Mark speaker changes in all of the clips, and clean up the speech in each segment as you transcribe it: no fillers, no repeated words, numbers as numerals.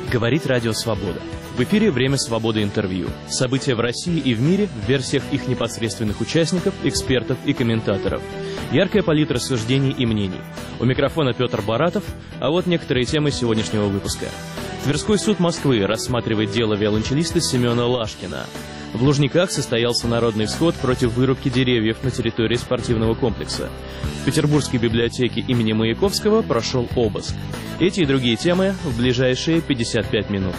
Speaker 1: Говорит Радио Свобода. В эфире «Время свободы» интервью. События в России и в мире в версиях их непосредственных участников, экспертов и комментаторов. Яркая палитра суждений и мнений. У микрофона Петр Баратов, а вот некоторые темы сегодняшнего выпуска. Тверской суд Москвы рассматривает дело виолончелиста Семена Лашкина. В Лужниках состоялся народный всход против вырубки деревьев на территории спортивного комплекса. В Петербургской библиотеке имени Маяковского прошел обыск. Эти и другие темы в ближайшие 55 минут.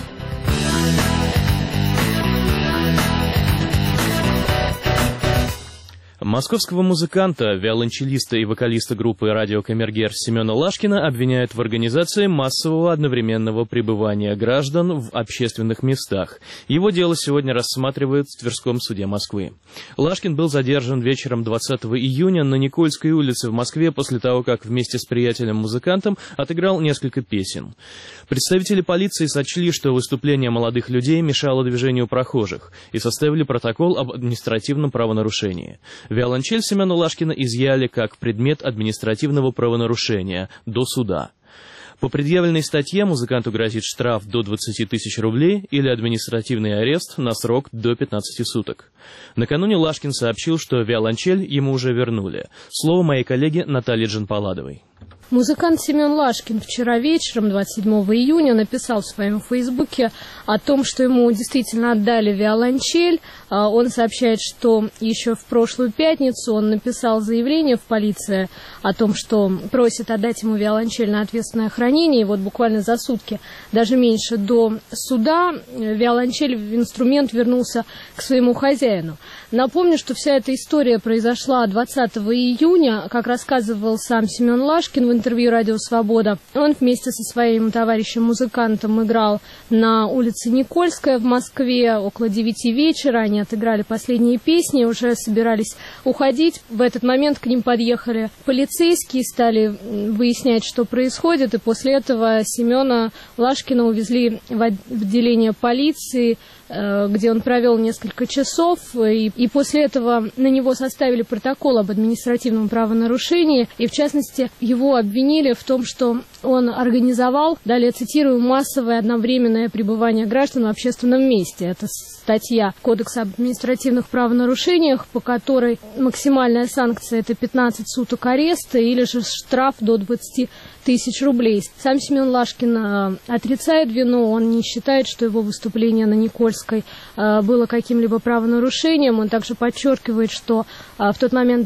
Speaker 1: Московского музыканта, виолончелиста и вокалиста группы «Радио Камергер» Семена Лашкина обвиняют в организации массового одновременного пребывания граждан в общественных местах. Его дело сегодня рассматривают в Тверском суде Москвы. Лашкин был задержан вечером 20 июня на Никольской улице в Москве после того, как вместе с приятелем-музыкантом отыграл несколько песен. Представители полиции сочли, что выступление молодых людей мешало движению прохожих, и составили протокол об административном правонарушении. Виолончель Семена Лашкина изъяли как предмет административного правонарушения до суда. По предъявленной статье музыканту грозит штраф до 20 тысяч рублей или административный арест на срок до 15 суток. Накануне Лашкин сообщил, что виолончель ему уже вернули. Слово моей коллеге Наталье Джанпаладовой.
Speaker 2: Музыкант Семен Лашкин вчера вечером, 27 июня, написал в своем фейсбуке о том, что ему действительно отдали виолончель. Он сообщает, что еще в прошлую пятницу он написал заявление в полицию о том, что просит отдать ему виолончель на ответственное хранение. И вот буквально за сутки, даже меньше, до суда виолончель, инструмент вернулся к своему хозяину. Напомню, что вся эта история произошла 20 июня, как рассказывал сам Семен Лашкин в интервью «Радио Свобода». Он вместе со своим товарищем-музыкантом играл на улице Никольская в Москве около 9 вечера. Они отыграли последние песни, уже собирались уходить. В этот момент к ним подъехали полицейские, стали выяснять, что происходит. И после этого Семена Лашкина увезли в отделение полиции, где он провел несколько часов, и после этого на него составили протокол об административном правонарушении, и в частности его обвинили в том, что он организовал, далее цитирую, массовое одновременное пребывание граждан в общественном месте. Это статья Кодекса об административных правонарушениях, по которой максимальная санкция — это 15 суток ареста или же штраф до 20 тысяч рублей. Сам Семен Лашкин отрицает вину, он не считает, что его выступление на Никольской было каким-либо правонарушением. Он также подчеркивает, что в тот момент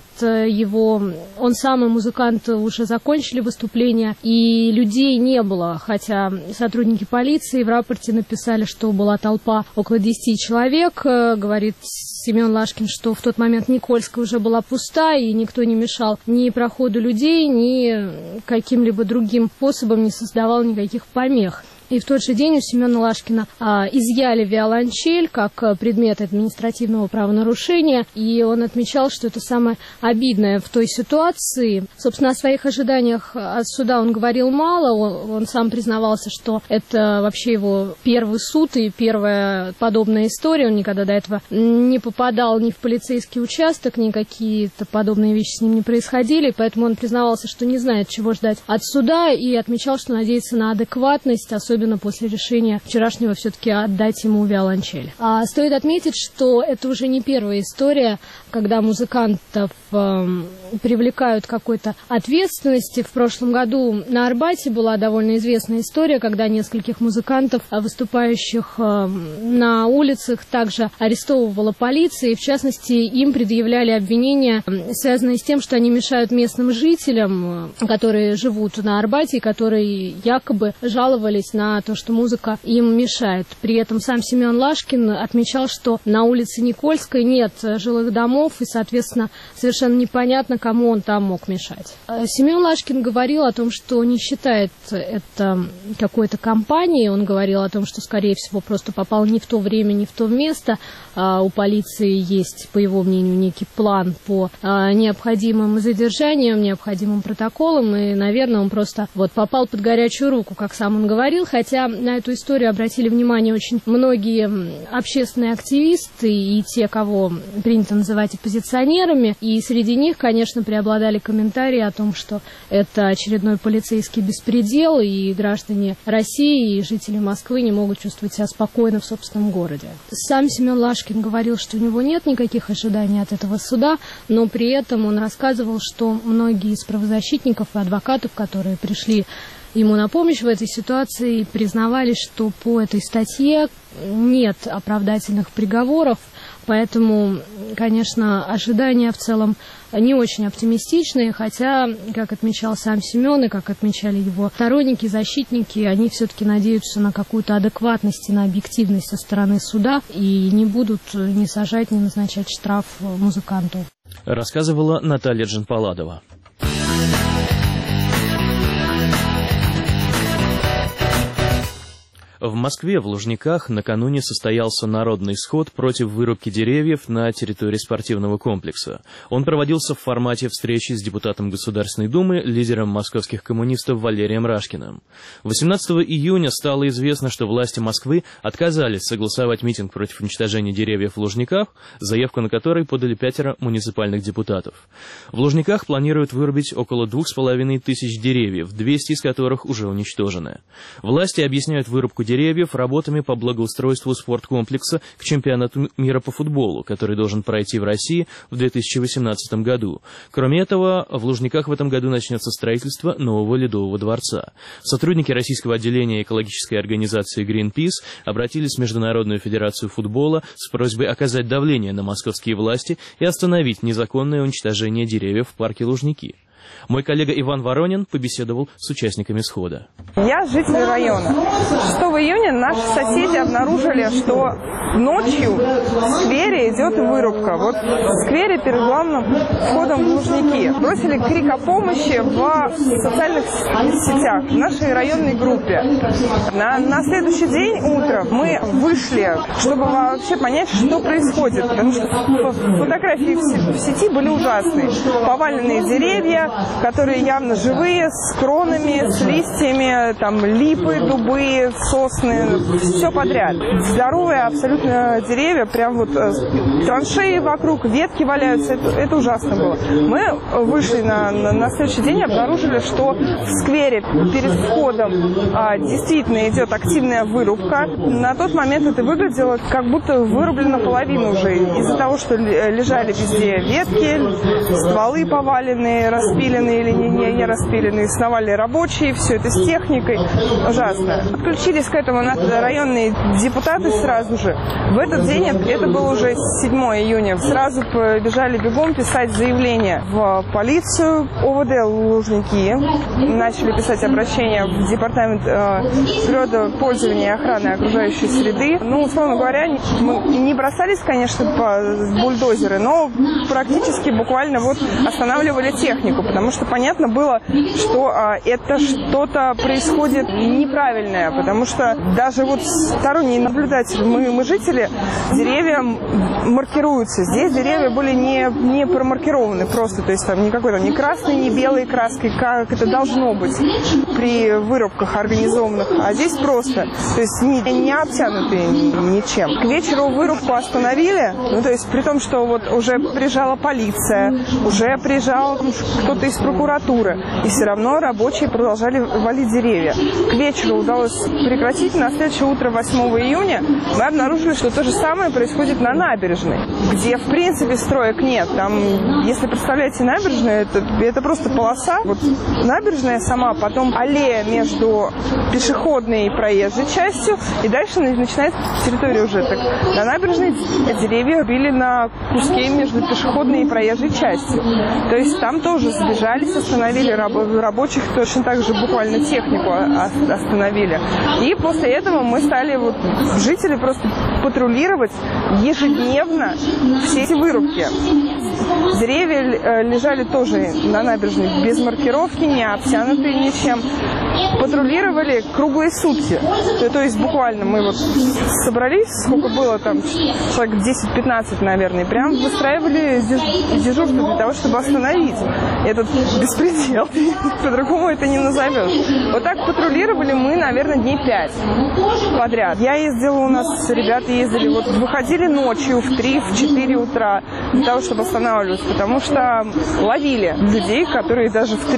Speaker 2: он сам и музыкант уже закончили выступление, и людей не было, хотя сотрудники полиции в рапорте написали, что была толпа около 10 человек. Говорит Семен Лашкин, что в тот момент Никольская уже была пуста, и никто не мешал ни проходу людей, ни каким-либо другим способом не создавал никаких помех. И в тот же день у Семена Лашкина изъяли виолончель как предмет административного правонарушения, и он отмечал, что это самое обидное в той ситуации. Собственно, о своих ожиданиях от суда он говорил мало, он сам признавался, что это вообще его первый суд и первая подобная история, он никогда до этого не попадал ни в полицейский участок, ни какие-то подобные вещи с ним не происходили, поэтому он признавался, что не знает, чего ждать от суда, и отмечал, что надеется на адекватность, особенно после решения вчерашнего все-таки отдать ему виолончель. Стоит отметить, что это уже не первая история, когда музыкантов привлекают к какой-то ответственности. В прошлом году на Арбате была довольно известная история, когда нескольких музыкантов, выступающих на улицах, также арестовывала полиция, и в частности им предъявляли обвинения, связанные с тем, что они мешают местным жителям, которые живут на Арбате, и которые якобы жаловались на то, что музыка им мешает. При этом сам Семен Лашкин отмечал, что на улице Никольской нет жилых домов, и, соответственно, совершенно непонятно, кому он там мог мешать. Семен Лашкин говорил о том, что не считает это какой-то кампанией. Он говорил о том, что, скорее всего, просто попал не в то время, не в то место. У полиции есть, по его мнению, некий план по необходимым задержаниям, необходимым протоколам, и, наверное, он просто попал под горячую руку, как сам он говорил. хотя на эту историю обратили внимание очень многие общественные активисты и те, кого принято называть оппозиционерами. И среди них, конечно, преобладали комментарии о том, что это очередной полицейский беспредел, и граждане России и жители Москвы не могут чувствовать себя спокойно в собственном городе. Сам Семен Лашкин говорил, что у него нет никаких ожиданий от этого суда, но при этом он рассказывал, что многие из правозащитников и адвокатов, которые пришли ему на помощь в этой ситуации, признавались, что по этой статье нет оправдательных приговоров, поэтому, конечно, ожидания в целом не очень оптимистичные, хотя, как отмечал сам Семен и как отмечали его сторонники, защитники, они все-таки надеются на какую-то адекватность и на объективность со стороны суда и не будут ни сажать, ни назначать штраф музыканту.
Speaker 1: Рассказывала Наталья Джанпаладова. В Москве, в Лужниках, накануне состоялся народный сход против вырубки деревьев на территории спортивного комплекса. Он проводился в формате встречи с депутатом Государственной Думы, лидером московских коммунистов Валерием Рашкиным. 18 июня стало известно, что власти Москвы отказались согласовать митинг против уничтожения деревьев в Лужниках, заявку на который подали 5 муниципальных депутатов. В Лужниках планируют вырубить около 2500 деревьев, 200 из которых уже уничтожены. Власти объясняют вырубку деревьев работами по благоустройству спорткомплекса к чемпионату мира по футболу, который должен пройти в России в 2018 году. Кроме этого, в Лужниках в этом году начнется строительство нового ледового дворца. Сотрудники российского отделения экологической организации Greenpeace обратились в Международную федерацию футбола с просьбой оказать давление на московские власти и остановить незаконное уничтожение деревьев в парке Лужники. Мой коллега Иван Воронин побеседовал с участниками схода.
Speaker 3: Я житель района. 6 июня наши соседи обнаружили, что ночью в сквере идет вырубка. Вот в сквере перед главным входом в Лужники. Бросили крик о помощи в социальных сетях, в нашей районной группе. На следующий день утром мы вышли, чтобы вообще понять, что происходит. Потому что фотографии в сети были узкие. Поваленные деревья, которые явно живые, с кронами, с листьями, там липы, дубы, сосны, все подряд. Здоровые абсолютно деревья, прям вот траншеи вокруг, ветки валяются, это ужасно было. Мы вышли на следующий день и обнаружили, что в сквере перед входом действительно идет активная вырубка. На тот момент это выглядело, как будто вырублено половину уже, из-за того, что лежали везде ветки, стволы поваленные, распиленные или не распиленные, сновали рабочие, все это с техникой. Ужасно. Подключились к этому районные депутаты сразу же. В этот день, это было уже 7 июня, сразу побежали бегом писать заявление в полицию, ОВД Лужники. Начали писать обращение в департамент природопользования и охраны окружающей среды. Ну, условно говоря, мы не бросались, конечно, по бульдозеры, но практически буквально вот останавливали технику, потому что понятно было, что это что-то происходит неправильное, потому что даже вот сторонний наблюдатель, мы жители, деревья маркируются. Здесь деревья были не промаркированы просто, то есть там никакой там ни красной, ни белой краской, как это должно быть при вырубках организованных, а здесь просто, то есть не обтянутые ничем. К вечеру вырубку остановили, ну то есть при том, что вот уже приезжала полиция, уже приезжал кто-то из прокуратуры, и все равно рабочие продолжали валить деревья. К вечеру удалось прекратить. На следующее утро, 8 июня, мы обнаружили, что то же самое происходит на набережной, где, в принципе, строек нет. Там, если представляете набережную, это просто полоса. Вот набережная сама, потом аллея между пешеходной и проезжей частью, и дальше начинается территория уже. Так, на набережной деревья били на куски между пешеходной и проезжей частью. То есть там тоже сбежались, остановили рабочих, точно так же буквально технику остановили. И после этого мы стали, вот, жители, просто патрулировать ежедневно все эти вырубки. Деревья лежали тоже на набережной без маркировки, не обтянутые ничем. патрулировали круглые сутки. То есть буквально мы вот собрались, сколько было там, человек 10-15, наверное, и прям выстраивали дежурство для того, чтобы остановить этот беспредел. По-другому это не назовешь. Вот так патрулировали мы, наверное, дней 5 подряд. Я ездила, у нас ребята ездили, вот выходили ночью в 3-4 утра для того, чтобы останавливаться, потому что ловили людей, которые даже в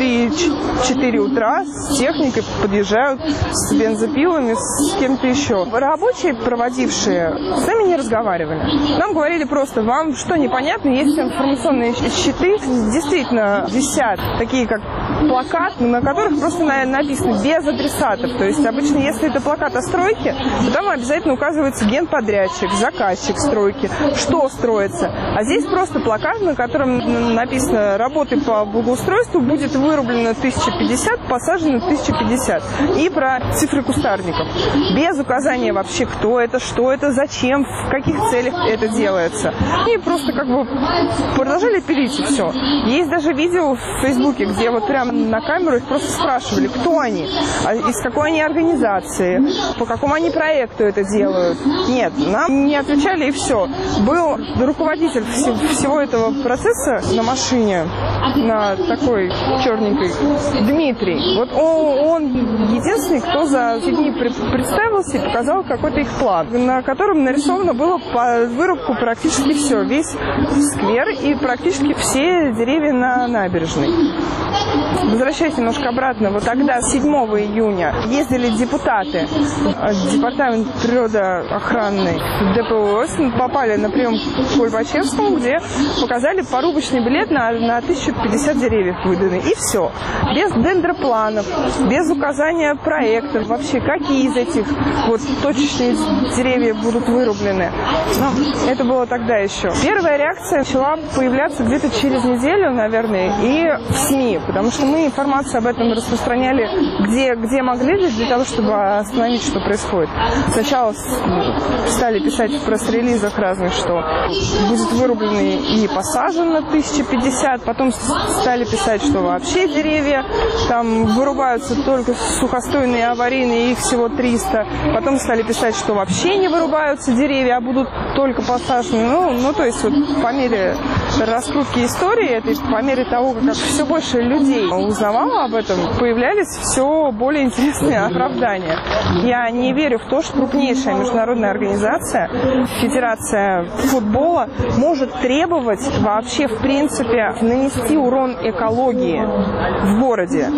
Speaker 3: 3-4 утра с техникой подъезжают с бензопилами, с кем-то еще. Рабочие, проводившие, с нами не разговаривали. Нам говорили просто: вам что, непонятно, есть информационные щиты, действительно висят такие, как плакат, на которых просто написано без адресатов. То есть обычно, если это плакат о стройке, то там обязательно указывается генподрядчик, заказчик стройки, что строится. А здесь просто плакат, на котором написано: работы по благоустройству будет вырублено 1050, посажено 1050. И про цифры кустарников. Без указания вообще, кто это, что это, зачем, в каких целях это делается. И просто как бы продолжали пилить, и все. Есть даже видео в Фейсбуке, где вот прямо на камеру их просто спрашивали, кто они, из какой они организации, по какому они проекту это делают. Нет, нам не отвечали, и все. Был руководитель всего этого процесса на машине, на такой черненькой, Дмитрий. Вот он единственный, кто за эти дни представился и показал какой-то их план, на котором нарисовано было по вырубку практически все, весь сквер и практически все деревья на набережной. Возвращаясь немножко обратно, вот тогда, 7 июня, ездили депутаты, департамент природоохраны ДПОС, попали на прием к Кульбачевскому, где показали порубочный билет на 1050 деревьев выданный. И все. Без дендропланов, без указания проектов, вообще какие из этих вот точечные деревья будут вырублены. Но это было тогда еще. Первая реакция начала появляться где-то через неделю, наверное, и в СМИ, потому что мы информацию об этом распространяли где могли, для того, чтобы остановить, что происходит. Сначала стали писать в пресс-релизах разных, что будет вырублено и посажено 1050, потом стали писать, что вообще деревья там вырубаются только сухостойные, аварийные, их всего 300. Потом стали писать, что вообще не вырубаются деревья, а будут только посажены. Ну, то есть вот по мере раскрутки истории, это по мере того, как все больше людей узнавало об этом, появлялись все более интересные оправдания. Я не верю в то, что крупнейшая международная организация, Федерация футбола, может требовать вообще, в принципе, нанести урон экологии в городе.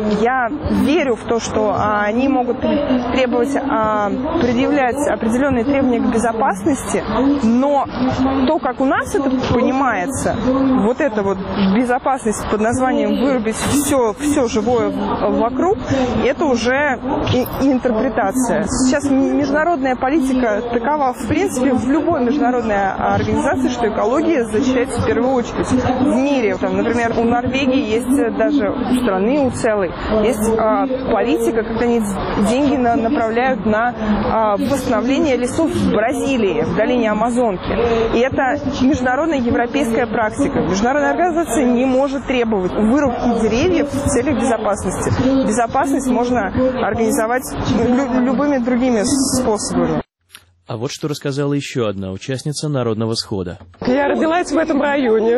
Speaker 3: Я верю в то, что они могут требовать, предъявлять определенные требования к безопасности, но то, как у нас это понимается, вот эта вот безопасность под названием вырубить все живое вокруг, это уже интерпретация. Сейчас международная политика такова, в принципе, в любой международной организации, что экология защищается в первую очередь в мире. Там, например, у Норвегии есть даже у страны, у целой, есть политика, когда они деньги направляют на восстановление лесов в Бразилии, в долине Амазонки. И это международная европейская практика. Международная организация не может требовать вырубки деревьев в целях безопасности. Безопасность можно организовать любыми другими способами.
Speaker 1: А вот что рассказала еще одна участница Народного схода.
Speaker 4: Я родилась в этом районе.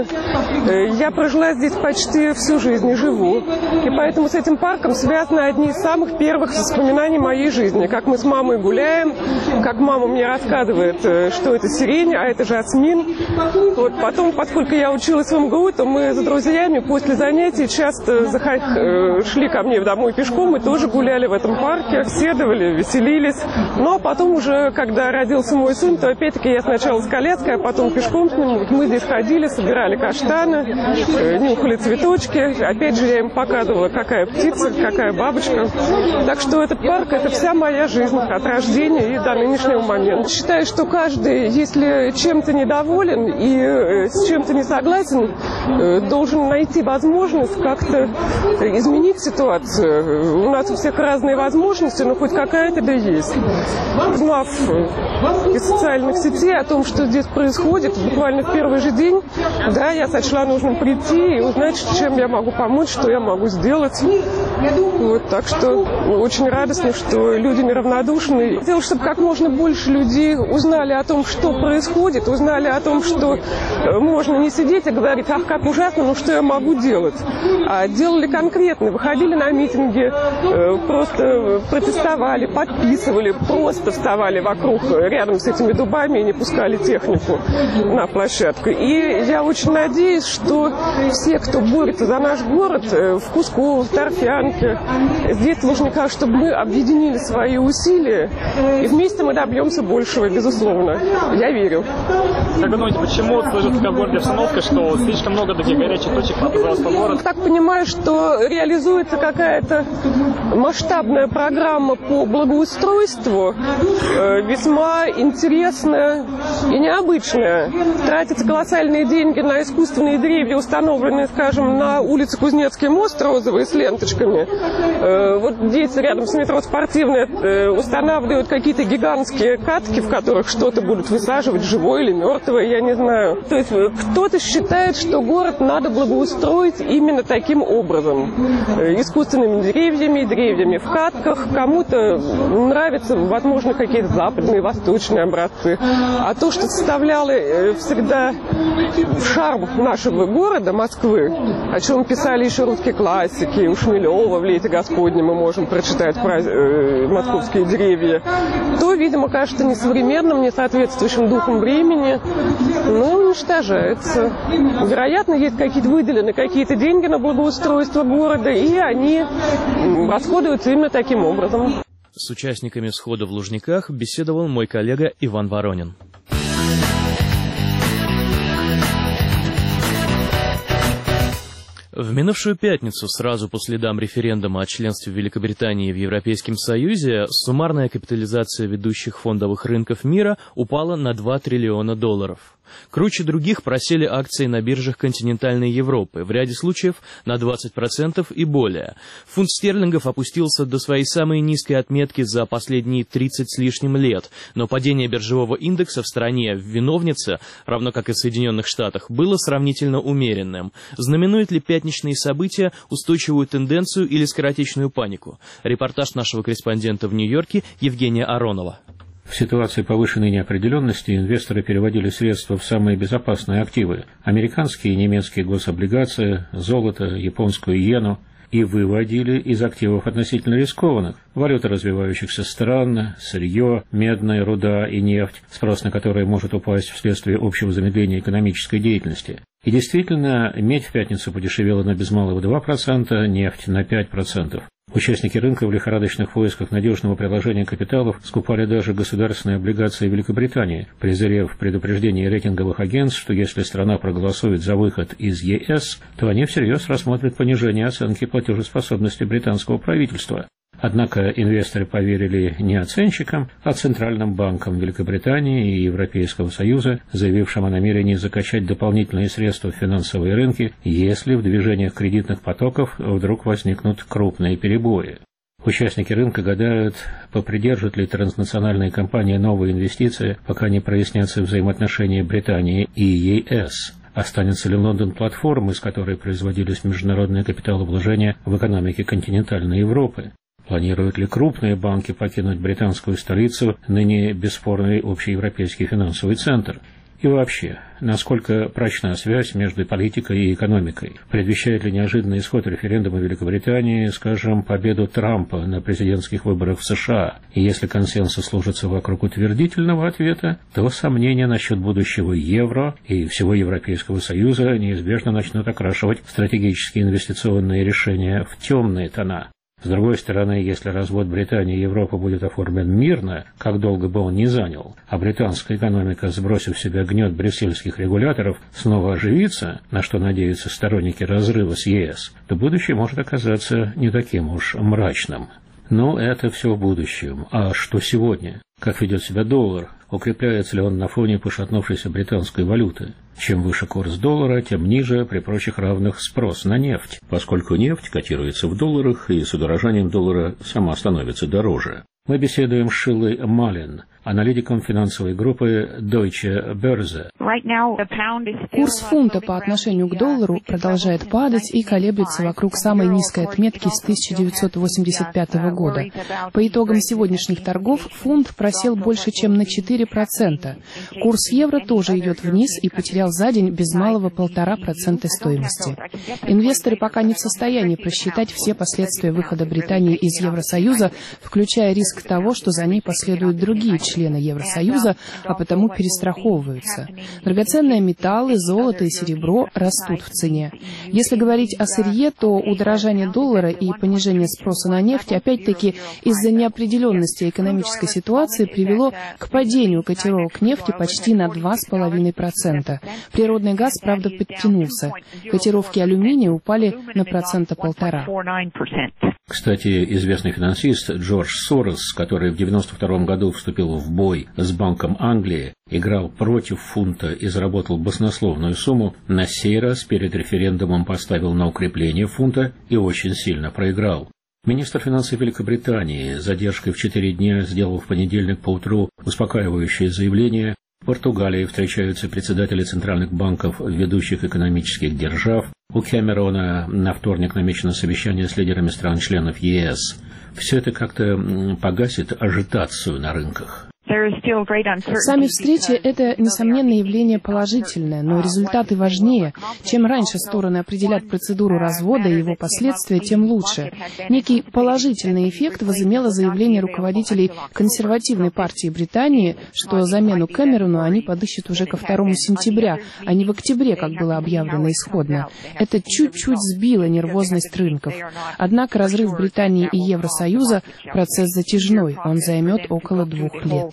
Speaker 4: Я прожила здесь почти всю жизнь и живу. И поэтому с этим парком связаны одни из самых первых воспоминаний моей жизни. Как мы с мамой гуляем, как мама мне рассказывает, что это сирень, а это жасмин. Вот потом, поскольку я училась в МГУ, то мы с друзьями после занятий часто шли ко мне домой пешком и тоже гуляли в этом парке, беседовали, веселились. Ну а потом уже, когда родился мой сын, то опять-таки я сначала с коляской, а потом пешком с ним. Вот мы здесь ходили, собирали каштаны, нюхали цветочки. Опять же, я им показывала, какая птица, какая бабочка. Так что этот парк – это вся моя жизнь от рождения и до нынешнего момента. Считаю, что каждый, если чем-то недоволен и с чем-то не согласен, должен найти возможность как-то изменить ситуацию. У нас у всех разные возможности, но хоть какая-то да есть. Узнав из социальных сетей о том, что здесь происходит, буквально в первый же день, да, я сочла нужным прийти и узнать, чем я могу помочь, что я могу сделать. Вот, так что очень радостно, что люди неравнодушны. Хотел, чтобы как можно больше людей узнали о том, что происходит, узнали о том, что можно не сидеть и говорить: ах, как ужасно, ну что я могу делать? А делали конкретно, выходили на митинги, просто протестовали, подписывали, просто вставали вокруг, рядом с этими дубами и не пускали технику на площадку. И я очень надеюсь, что все, кто борется за наш город, в Кусково, в Торфянке, здесь в Лужниках, чтобы мы объединили свои усилия, и вместе мы добьемся большего, безусловно. Я верю.
Speaker 5: Как вы думаете, почему сложится такая в городе обстановка, что слишком много таких горячих точек оказалось по городу?
Speaker 4: Так понимаю, что реализуется какая-то масштабная программа по благоустройству, весьма интересная и необычная. Тратятся колоссальные деньги на искусственные деревья, установленные, скажем, на улице Кузнецкий мост розовые с ленточками. Вот здесь рядом с метро Спортивное устанавливают какие-то гигантские катки, в которых что-то будут высаживать, живое или мертвое, я не знаю. То есть кто-то считает, что город надо благоустроить именно таким образом. Искусственными деревьями в катках. Кому-то нравятся, возможно, какие-то западные, восточные образцы. А то, что составляло всегда шарм нашего города, Москвы, о чем писали еще русские классики, у Шмелева в «Лете Господне» мы можем прочитать про московские деревья, то, видимо, кажется несовременным, не соответствующим духом времени, но уничтожается. Вероятно, есть выделены какие-то деньги на благоустройство города, и они расходуются именно таким образом.
Speaker 1: С участниками схода в Лужниках беседовал мой коллега Иван Воронин. В минувшую пятницу, сразу по следам референдума о членстве Великобритании в Европейском Союзе, суммарная капитализация ведущих фондовых рынков мира упала на $2 триллиона. Круче других просели акции на биржах континентальной Европы, в ряде случаев на 20% и более. Фунт стерлингов опустился до своей самой низкой отметки за последние 30 с лишним лет, но падение биржевого индекса в стране виновнице, равно как и в Соединенных Штатах, было сравнительно умеренным. Знаменует ли пятничные события устойчивую тенденцию или скоротечную панику? Репортаж нашего корреспондента в Нью-Йорке Евгения Аронова.
Speaker 6: В ситуации повышенной неопределенности инвесторы переводили средства в самые безопасные активы – американские и немецкие гособлигации, золото, японскую иену, и выводили из активов относительно рискованных – валюты развивающихся стран, сырье, медная руда и нефть, спрос на которые может упасть вследствие общего замедления экономической деятельности. И действительно, медь в пятницу подешевела на без малого 2%, нефть на 5%. Участники рынка в лихорадочных поисках надежного приложения капиталов скупали даже государственные облигации Великобритании, презрев предупреждение рейтинговых агентств, что если страна проголосует за выход из ЕС, то они всерьез рассмотрят понижение оценки платежеспособности британского правительства. Однако инвесторы поверили не оценщикам, а Центральным банкам Великобритании и Европейского Союза, заявившим о намерении закачать дополнительные средства в финансовые рынки, если в движениях кредитных потоков вдруг возникнут крупные перебои. Участники рынка гадают, попридержат ли транснациональные компании новые инвестиции, пока не прояснятся взаимоотношения Британии и ЕС. Останется ли Лондон платформой, с которой производились международные капиталовложения в экономике континентальной Европы? Планируют ли крупные банки покинуть британскую столицу, ныне бесспорный общеевропейский финансовый центр? И вообще, насколько прочна связь между политикой и экономикой? Предвещает ли неожиданный исход референдума Великобритании, скажем, победу Трампа на президентских выборах в США? И если консенсус сложится вокруг утвердительного ответа, то сомнения насчет будущего евро и всего Европейского Союза неизбежно начнут окрашивать стратегические инвестиционные решения в темные тона. С другой стороны, если развод Британии и Европы будет оформлен мирно, как долго бы он ни занял, а британская экономика, сбросив в себя гнет брюссельских регуляторов, снова оживится, на что надеются сторонники разрыва с ЕС, то будущее может оказаться не таким уж мрачным. Но это все в будущем. А что сегодня? Как ведет себя доллар? Укрепляется ли он на фоне пошатнувшейся британской валюты? Чем выше курс доллара, тем ниже при прочих равных спрос на нефть, поскольку нефть котируется в долларах и с удорожанием доллара сама становится дороже. Мы беседуем с Шилой Малин, аналитиком финансовой группы Deutsche Börse.
Speaker 7: Курс фунта по отношению к доллару продолжает падать и колеблется вокруг самой низкой отметки с 1985 года. По итогам сегодняшних торгов фунт просел больше, чем на 4%. Курс евро тоже идет вниз и потерял за день без малого 1,5% стоимости. Инвесторы пока не в состоянии просчитать все последствия выхода Британии из Евросоюза, включая риск того, что за ней последуют другие члены Евросоюза, а потому перестраховываются. Драгоценные металлы, золото и серебро растут в цене. Если говорить о сырье, то удорожание доллара и понижение спроса на нефть опять-таки из-за неопределенности экономической ситуации привело к падению котировок нефти почти на 2,5%. Природный газ, правда, подтянулся. Котировки алюминия упали на 1,5%.
Speaker 6: Кстати, известный финансист Джордж Сорос, который в 1992 году вступил в бой с Банком Англии, играл против фунта и заработал баснословную сумму, на сей раз перед референдумом поставил на укрепление фунта и очень сильно проиграл. Министр финансов Великобритании с задержкой в 4 дня сделал в понедельник поутру успокаивающее заявление. В Португалии встречаются председатели центральных банков ведущих экономических держав. У Кэмерона на вторник намечено совещание с лидерами стран-членов ЕС. Все это как-то погасит ажитацию на рынках.
Speaker 7: Сами встречи – это, несомненно, явление положительное, но результаты важнее. Чем раньше стороны определят процедуру развода и его последствия, тем лучше. Некий положительный эффект возымело заявление руководителей консервативной партии Британии, что замену Кэмерону они подыщут уже ко 2 сентября, а не в октябре, как было объявлено исходно. Это чуть-чуть сбило нервозность рынков. Однако разрыв Британии и Евросоюза – процесс затяжной, он займет около 2 лет.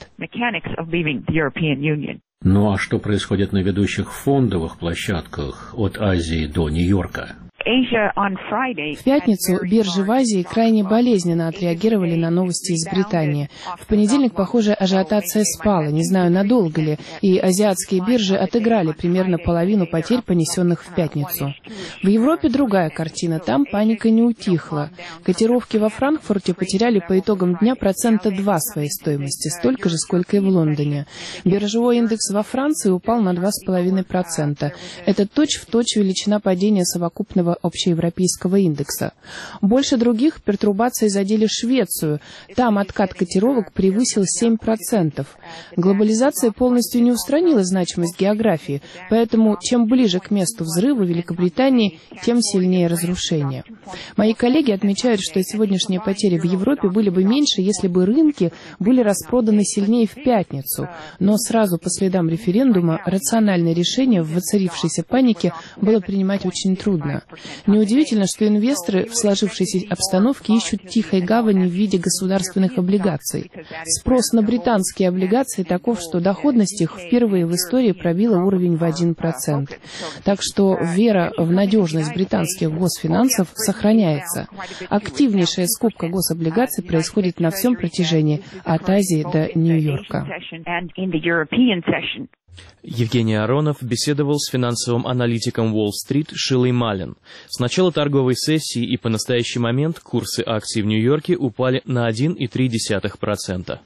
Speaker 6: Ну а что происходит на ведущих фондовых площадках от Азии до Нью-Йорка?
Speaker 7: В пятницу биржи в Азии крайне болезненно отреагировали на новости из Британии. В понедельник, похоже, ажиотация спала, не знаю, надолго ли, и азиатские биржи отыграли примерно половину потерь, понесенных в пятницу. В Европе другая картина, там паника не утихла. Котировки во Франкфурте потеряли по итогам дня 2% своей стоимости, столько же, сколько и в Лондоне. Биржевой индекс во Франции упал на 2,5%. Это точь-в-точь величина падения совокупного общеевропейского индекса. Больше других пертурбаций задели Швецию. Там откат котировок превысил 7%. Глобализация полностью не устранила значимость географии, поэтому чем ближе к месту взрыва Великобритании, тем сильнее разрушение. Мои коллеги отмечают, что сегодняшние потери в Европе были бы меньше, если бы рынки были распроданы сильнее в пятницу. Но сразу по следам референдума рациональное решение в воцарившейся панике было принимать очень трудно. Неудивительно, что инвесторы в сложившейся обстановке ищут тихой гавани в виде государственных облигаций. Спрос на британские облигации таков, что доходность их впервые в истории пробила уровень в 1%. Так что вера в надежность британских госфинансов сохраняется. Активнейшая скупка гособлигаций происходит на всем протяжении от Азии до Нью-Йорка.
Speaker 1: Евгений Аронов беседовал с финансовым аналитиком Уолл-стрит Шилой Малин. С начала торговой сессии и по настоящий момент курсы акций в Нью-Йорке упали на 1,3%.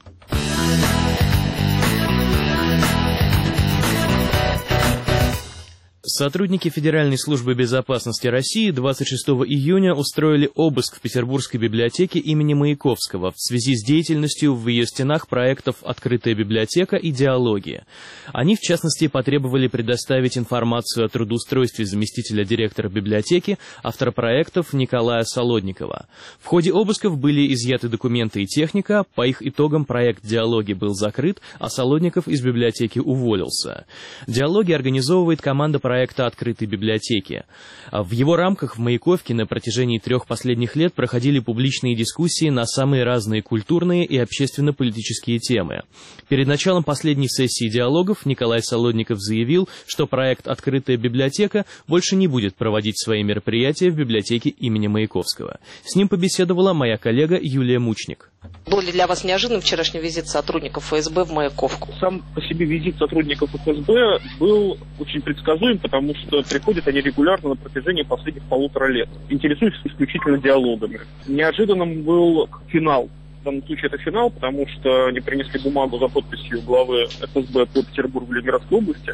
Speaker 1: Сотрудники Федеральной службы безопасности России 26 июня устроили обыск в Петербургской библиотеке имени Маяковского в связи с деятельностью в ее стенах проектов «Открытая библиотека» и «Диалоги». Они, в частности, потребовали предоставить информацию о трудоустройстве заместителя директора библиотеки, автора проектов Николая Солодникова. В ходе обысков были изъяты документы и техника, по их итогам проект «Диалоги» был закрыт, а Солодников из библиотеки уволился. «Диалоги» организовывает команда проекта «Открытой библиотеки». В его рамках в Маяковке на протяжении 3 последних лет проходили публичные дискуссии на самые разные культурные и общественно-политические темы. Перед началом последней сессии диалогов Николай Солодников заявил, что проект «Открытая библиотека» больше не будет проводить свои мероприятия в библиотеке имени Маяковского. С ним побеседовала моя коллега Юлия Мучник.
Speaker 8: Был ли для вас неожиданным вчерашний визит сотрудников ФСБ в Маяковку?
Speaker 5: Сам по себе визит сотрудников ФСБ был очень предсказуем, потому что приходят они регулярно на протяжении последних 1,5 лет. Интересуются исключительно диалогами. Неожиданным был финал В данном случае это финал, потому что они принесли бумагу за подписью главы ФСБ по Петербургу Ленинградской области,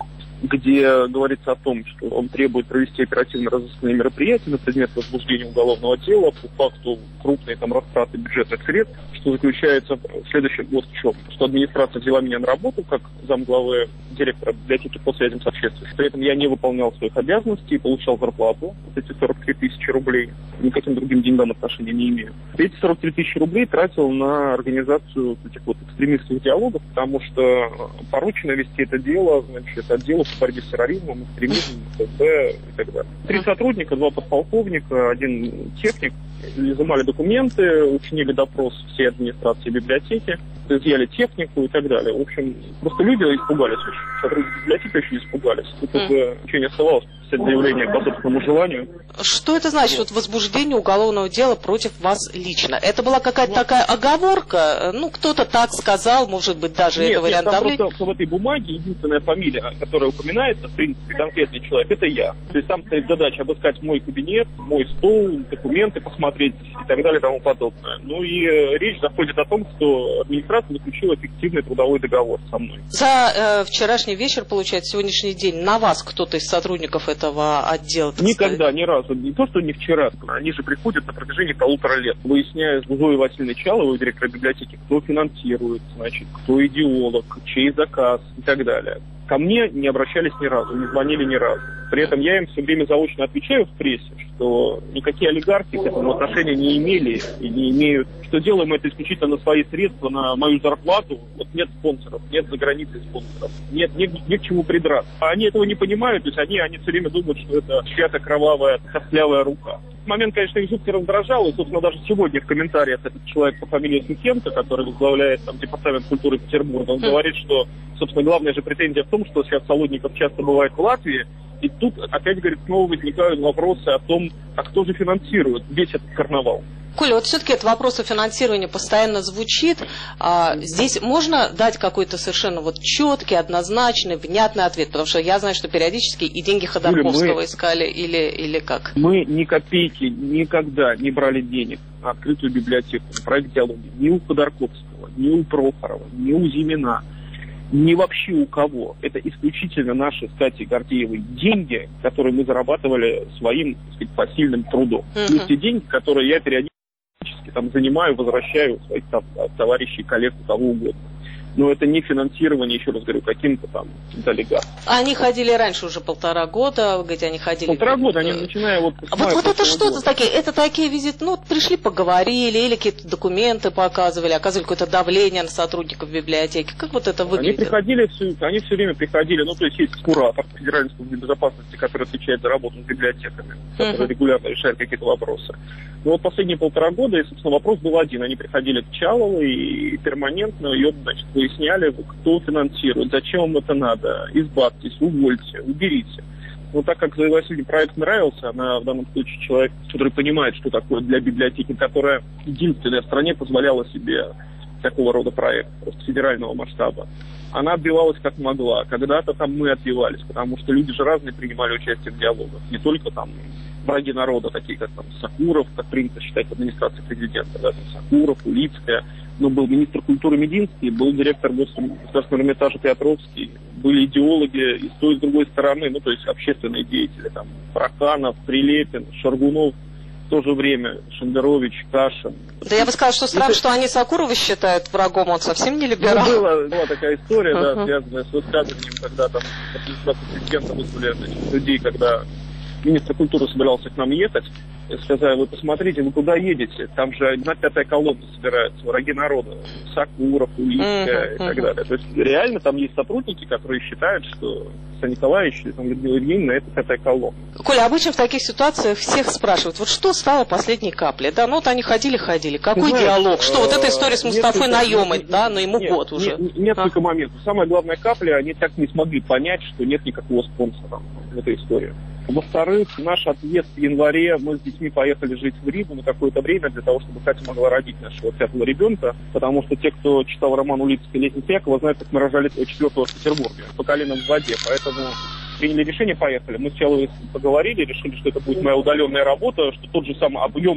Speaker 5: где говорится о том, что он требует провести оперативно-розыскные мероприятия на предмет возбуждения уголовного дела по факту крупной растраты бюджетных средств, что заключается в следующем вот в чем. Что администрация взяла меня на работу как замглавы директора библиотеки по связям с общественностью. При этом я не выполнял своих обязанностей и получал зарплату, эти 43 тысячи рублей. Никаким другим деньгам отношения не имею. Эти 43 тысячи рублей тратил на организацию этих экстремистских диалогов, потому что поручено вести это дело, значит, отделу по борьбе с терроризмом, экстремизмом, ФСБ и так далее. 3 сотрудника, 2 подполковника, 1 техник изымали документы, учинили допрос всей администрации библиотеки, изъяли технику и так далее. В общем, просто люди испугались очень. Сотрудники библиотеки очень испугались. Тут уже ничего не оставалось, писать заявление по собственному желанию.
Speaker 8: Что это значит, вот возбуждение уголовного дела против вас лично? Это была какая-то такая оговорка? Ну, кто-то так сказал, может быть, даже это вариант давления?
Speaker 5: Нет, просто в этой бумаге единственная фамилия, которая упоминается, в принципе, конкретный человек, это я. То есть там стоит задача обыскать мой кабинет, мой стол, документы посмотреть и так далее и тому подобное. Ну и речь заходит о том, что администрация заключила фиктивный трудовой договор со мной.
Speaker 8: За вчерашний вечер, получается, сегодняшний день, на вас кто-то из сотрудников этого отдела?
Speaker 5: Никогда, ни разу. Не то, что не вчера. Они же приходят на протяжении 1,5 лет, выясняя с Зоей Васильевной Чаловой, директора библиотеки, кто финансирует, значит, кто идеолог, чей заказ и так далее. Ко мне не обращались ни разу, не звонили ни разу. При этом я им все время заочно отвечаю в прессе, что никакие олигархи к этому отношения не имели и не имеют. Что делаем это исключительно на свои средства, на мою зарплату. Вот нет спонсоров, нет за границей спонсоров, нет к чему придраться. А они этого не понимают, то есть они все время думают, что это чья-то кровавая, костлявая рука. В момент, конечно, их жутко раздражал, и, собственно, даже сегодня в комментариях этот человек по фамилии Сухенко, который возглавляет департамент культуры Петербурга, он говорит, что, собственно, главная же претензия в том, что сейчас Солодников часто бывает в Латвии, и тут опять, говорит, снова возникают вопросы о том, а кто же финансирует весь этот карнавал.
Speaker 8: Коля, вот все-таки этот вопрос о финансировании постоянно звучит. Здесь можно дать какой-то совершенно четкий, однозначный, внятный ответ? Потому что я знаю, что периодически и деньги Ходорковского искали или как?
Speaker 5: Мы ни копейки никогда не брали денег на открытую библиотеку, на проект «Диалоги». Ни у Ходорковского, ни у Прохорова, ни у Зимина, ни вообще у кого. Это исключительно наши, кстати, Гордеевой деньги, которые мы зарабатывали своим, так сказать, посильным трудом. Плюс те деньги, которые я периодически занимаю, возвращаю своих товарищей, коллег, кого угодно. Но это не финансирование, еще раз говорю, каким-то олигархам.
Speaker 8: Они ходили раньше уже 1,5 года, вы говорите, они ходили...
Speaker 5: 1,5 года, они начиная вот
Speaker 8: это что-то такие, это такие визиты, пришли, поговорили, или какие-то документы показывали, оказывали какое-то давление на сотрудников библиотеки. Как вот это выглядит?
Speaker 5: Они все время приходили, то есть куратор Федеральной службы безопасности, который отвечает за работу с библиотеками, который регулярно решает какие-то вопросы. Но вот последние 1,5 года, и, собственно, вопрос был один. Они приходили к Чаловой и перманентно ее, выясняли, кто финансирует, зачем вам это надо, избавьтесь, увольте, уберите. Но так как Зое Васильевне проект нравился, она в данном случае человек, который понимает, что такое для библиотеки, которая единственная в стране позволяла себе такого рода проект, просто федерального масштаба. Она отбивалась как могла. Когда-то мы отбивались, потому что люди же разные принимали участие в диалогах. Не только враги народа, такие как Сакуров, как принято считать в администрации президента, Сакуров, Улицкая, но был министр культуры Мединский, был директор Государственного Эрмитажа Петровский, были идеологи и с той, и с другой стороны, то есть общественные деятели, Проканов, Прилепин, Шаргунов, в то же время Шендерович, Кашин.
Speaker 8: Да я бы сказала, что странно, что они Сакурова считают врагом, он совсем не либерал.
Speaker 5: Была такая история, связанная с высказыванием, когда администрация президента вызвали людей, когда министр культуры собирался к нам ехать, сказали, вы посмотрите, вы куда едете? Там же 1/5 колонна собирается, враги народа, Сакуров, Улицкая и так далее. То есть реально там есть сотрудники, которые считают, что Сан Николаевич или Людмила Евгеньевна это 5-я колонна.
Speaker 8: Коля, обычно в таких ситуациях всех спрашивают, что стало последней каплей? Они ходили. Какой диалог? Что эта история с Мустафой Наемой, но ему год уже.
Speaker 5: Несколько моментов. Самая главная капля, они так не смогли понять, что нет никакого спонсора в этой истории. Во-вторых, наш отъезд в январе, мы с детьми поехали жить в Ригу на какое-то время для того, чтобы Катя могла родить нашего 5-го ребенка, потому что те, кто читал роман Улицкой «Лестница Якова», знают, как мы рожали 4-го в Петербурге, по колено в воде, поэтому приняли решение, поехали. Мы сначала поговорили, решили, что это будет моя удаленная работа, что тот же самый объем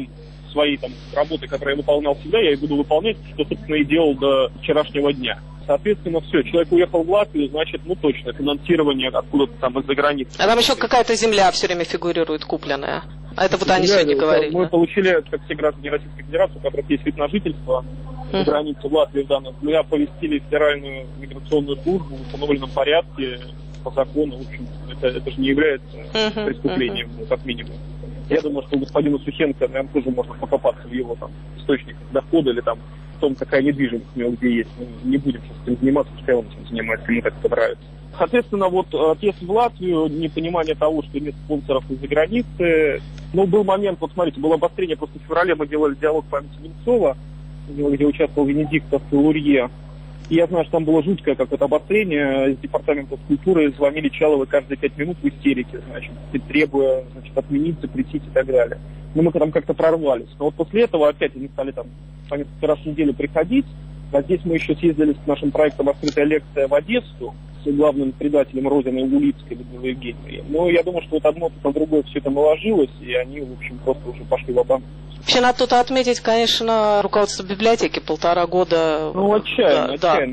Speaker 5: своей там работы, которую я выполнял всегда, я и буду выполнять, что, собственно, и делал до вчерашнего дня. Соответственно, все, человек уехал в Латвию, значит, ну точно, финансирование откуда-то там из-за границы.
Speaker 8: А там еще какая-то земля все время фигурирует, купленная. А это вот они сегодня говорили.
Speaker 5: Мы получили, как все граждане Российской Федерации, у которых есть вид на жительство, за границу в Латвии в данном. Мы оповестили Федеральную миграционную службу в установленном порядке по закону. В общем, это же не является преступлением, как минимум. Я думаю, что господину Сухенко, наверное, тоже можно покопаться в его там источниках дохода или там в том, какая недвижимость у него где есть. Мы не будем сейчас этим заниматься, пускай он этим занимается, ему так это нравится. Соответственно, вот отъезд в Латвию, непонимание того, что нет спонсоров из-за границы. Ну, был момент, вот смотрите, было обострение, просто в феврале мы делали диалог памяти Немцова, где участвовал Венедиктов и Лурье. И я знаю, что там было жуткое какое-то обострение. Из департамента культуры звонили Чаловой каждые 5 минут в истерике, значит, требуя, значит, отменить, запретить и так далее. Но мы там как-то прорвались. Но вот после этого опять они стали там по несколько раз в неделю приходить. А здесь мы еще съездили с нашим проектом «Открытая лекция» в Одессу с главным предателем Родины Угулицкой, Людмилой Евгеньевной. Но я думаю, что вот одно на другое все это наложилось, и они, в общем, просто уже пошли в банк.
Speaker 8: Вообще надо тут отметить, конечно, руководство библиотеки 1,5 года.
Speaker 5: Ну, отчаянно.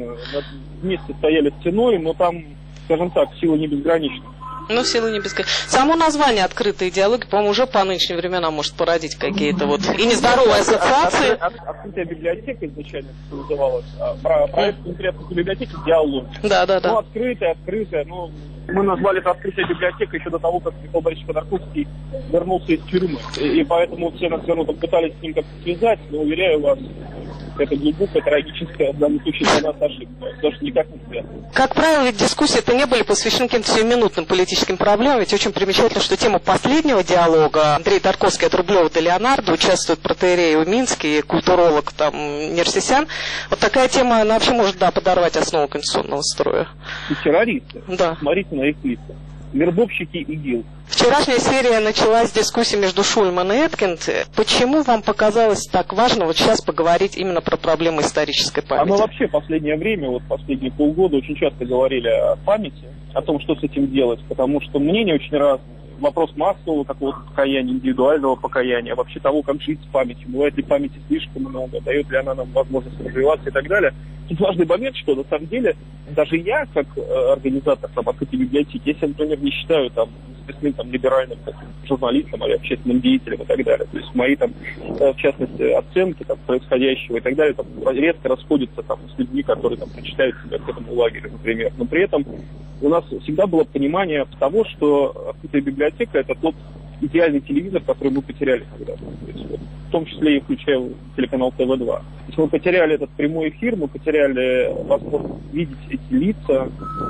Speaker 5: Вместе стояли стеной, но там, скажем так, сила не безгранична.
Speaker 8: Ну, силы не бесконечны. Само название «Открытые диалоги», по-моему, уже по нынешним временам может породить какие-то вот и нездоровые ассоциации.
Speaker 5: Открытая библиотека изначально называлась. Проект «Открытая библиотека» «Диалоги».
Speaker 8: Да.
Speaker 5: Ну, открытая. Ну, мы назвали это «Открытая библиотека» еще до того, как Михаил Борисович Ходорковский вернулся из тюрьмы. И поэтому все нас все равно пытались с ним как-то связать, но, уверяю вас, это глубокая, трагическая, в данном случае для нас ошибка, потому что никак не связано.
Speaker 8: Как правило, ведь дискуссии-то не были посвящены каким-то сиюминутным политическим проблемам, ведь очень примечательно, что тема последнего диалога Андрей Тарковский от Рублева до Леонардо, участвует протоиерей Уминский, культуролог там Нерсисян. Вот такая тема, она вообще может, подорвать основу конституционного строя.
Speaker 5: И террористы.
Speaker 8: Да.
Speaker 5: Смотрите на их лица. Вербовщики ИГИЛ.
Speaker 8: Вчерашняя серия началась с дискуссии между Шульман и Эткинд. Почему вам показалось так важно вот сейчас поговорить именно про проблемы исторической памяти?
Speaker 5: Мы вообще в последнее время, вот последние полгода, очень часто говорили о памяти, о том, что с этим делать, потому что мнения очень разные. Вопрос массового какого-то покаяния, индивидуального покаяния, а вообще того, как жить с памятью. Бывает ли памяти слишком много, дает ли она нам возможность развиваться и так далее. Тут важный момент, что на самом деле даже я, как организатор открытой библиотеки, я себя, например, не считаю известным либеральным журналистом или общественным деятелем и так далее. То есть мои в частности, оценки происходящего и так далее резко расходятся с людьми, которые причисляют себя к этому лагерю, например. Но при этом у нас всегда было понимание того, что открытая библиотека — это тот идеальный телевизор, который мы потеряли когда-то. То есть, в том числе и включая телеканал ТВ2. То есть мы потеряли этот прямой эфир, мы потеряли возможность видеть эти лица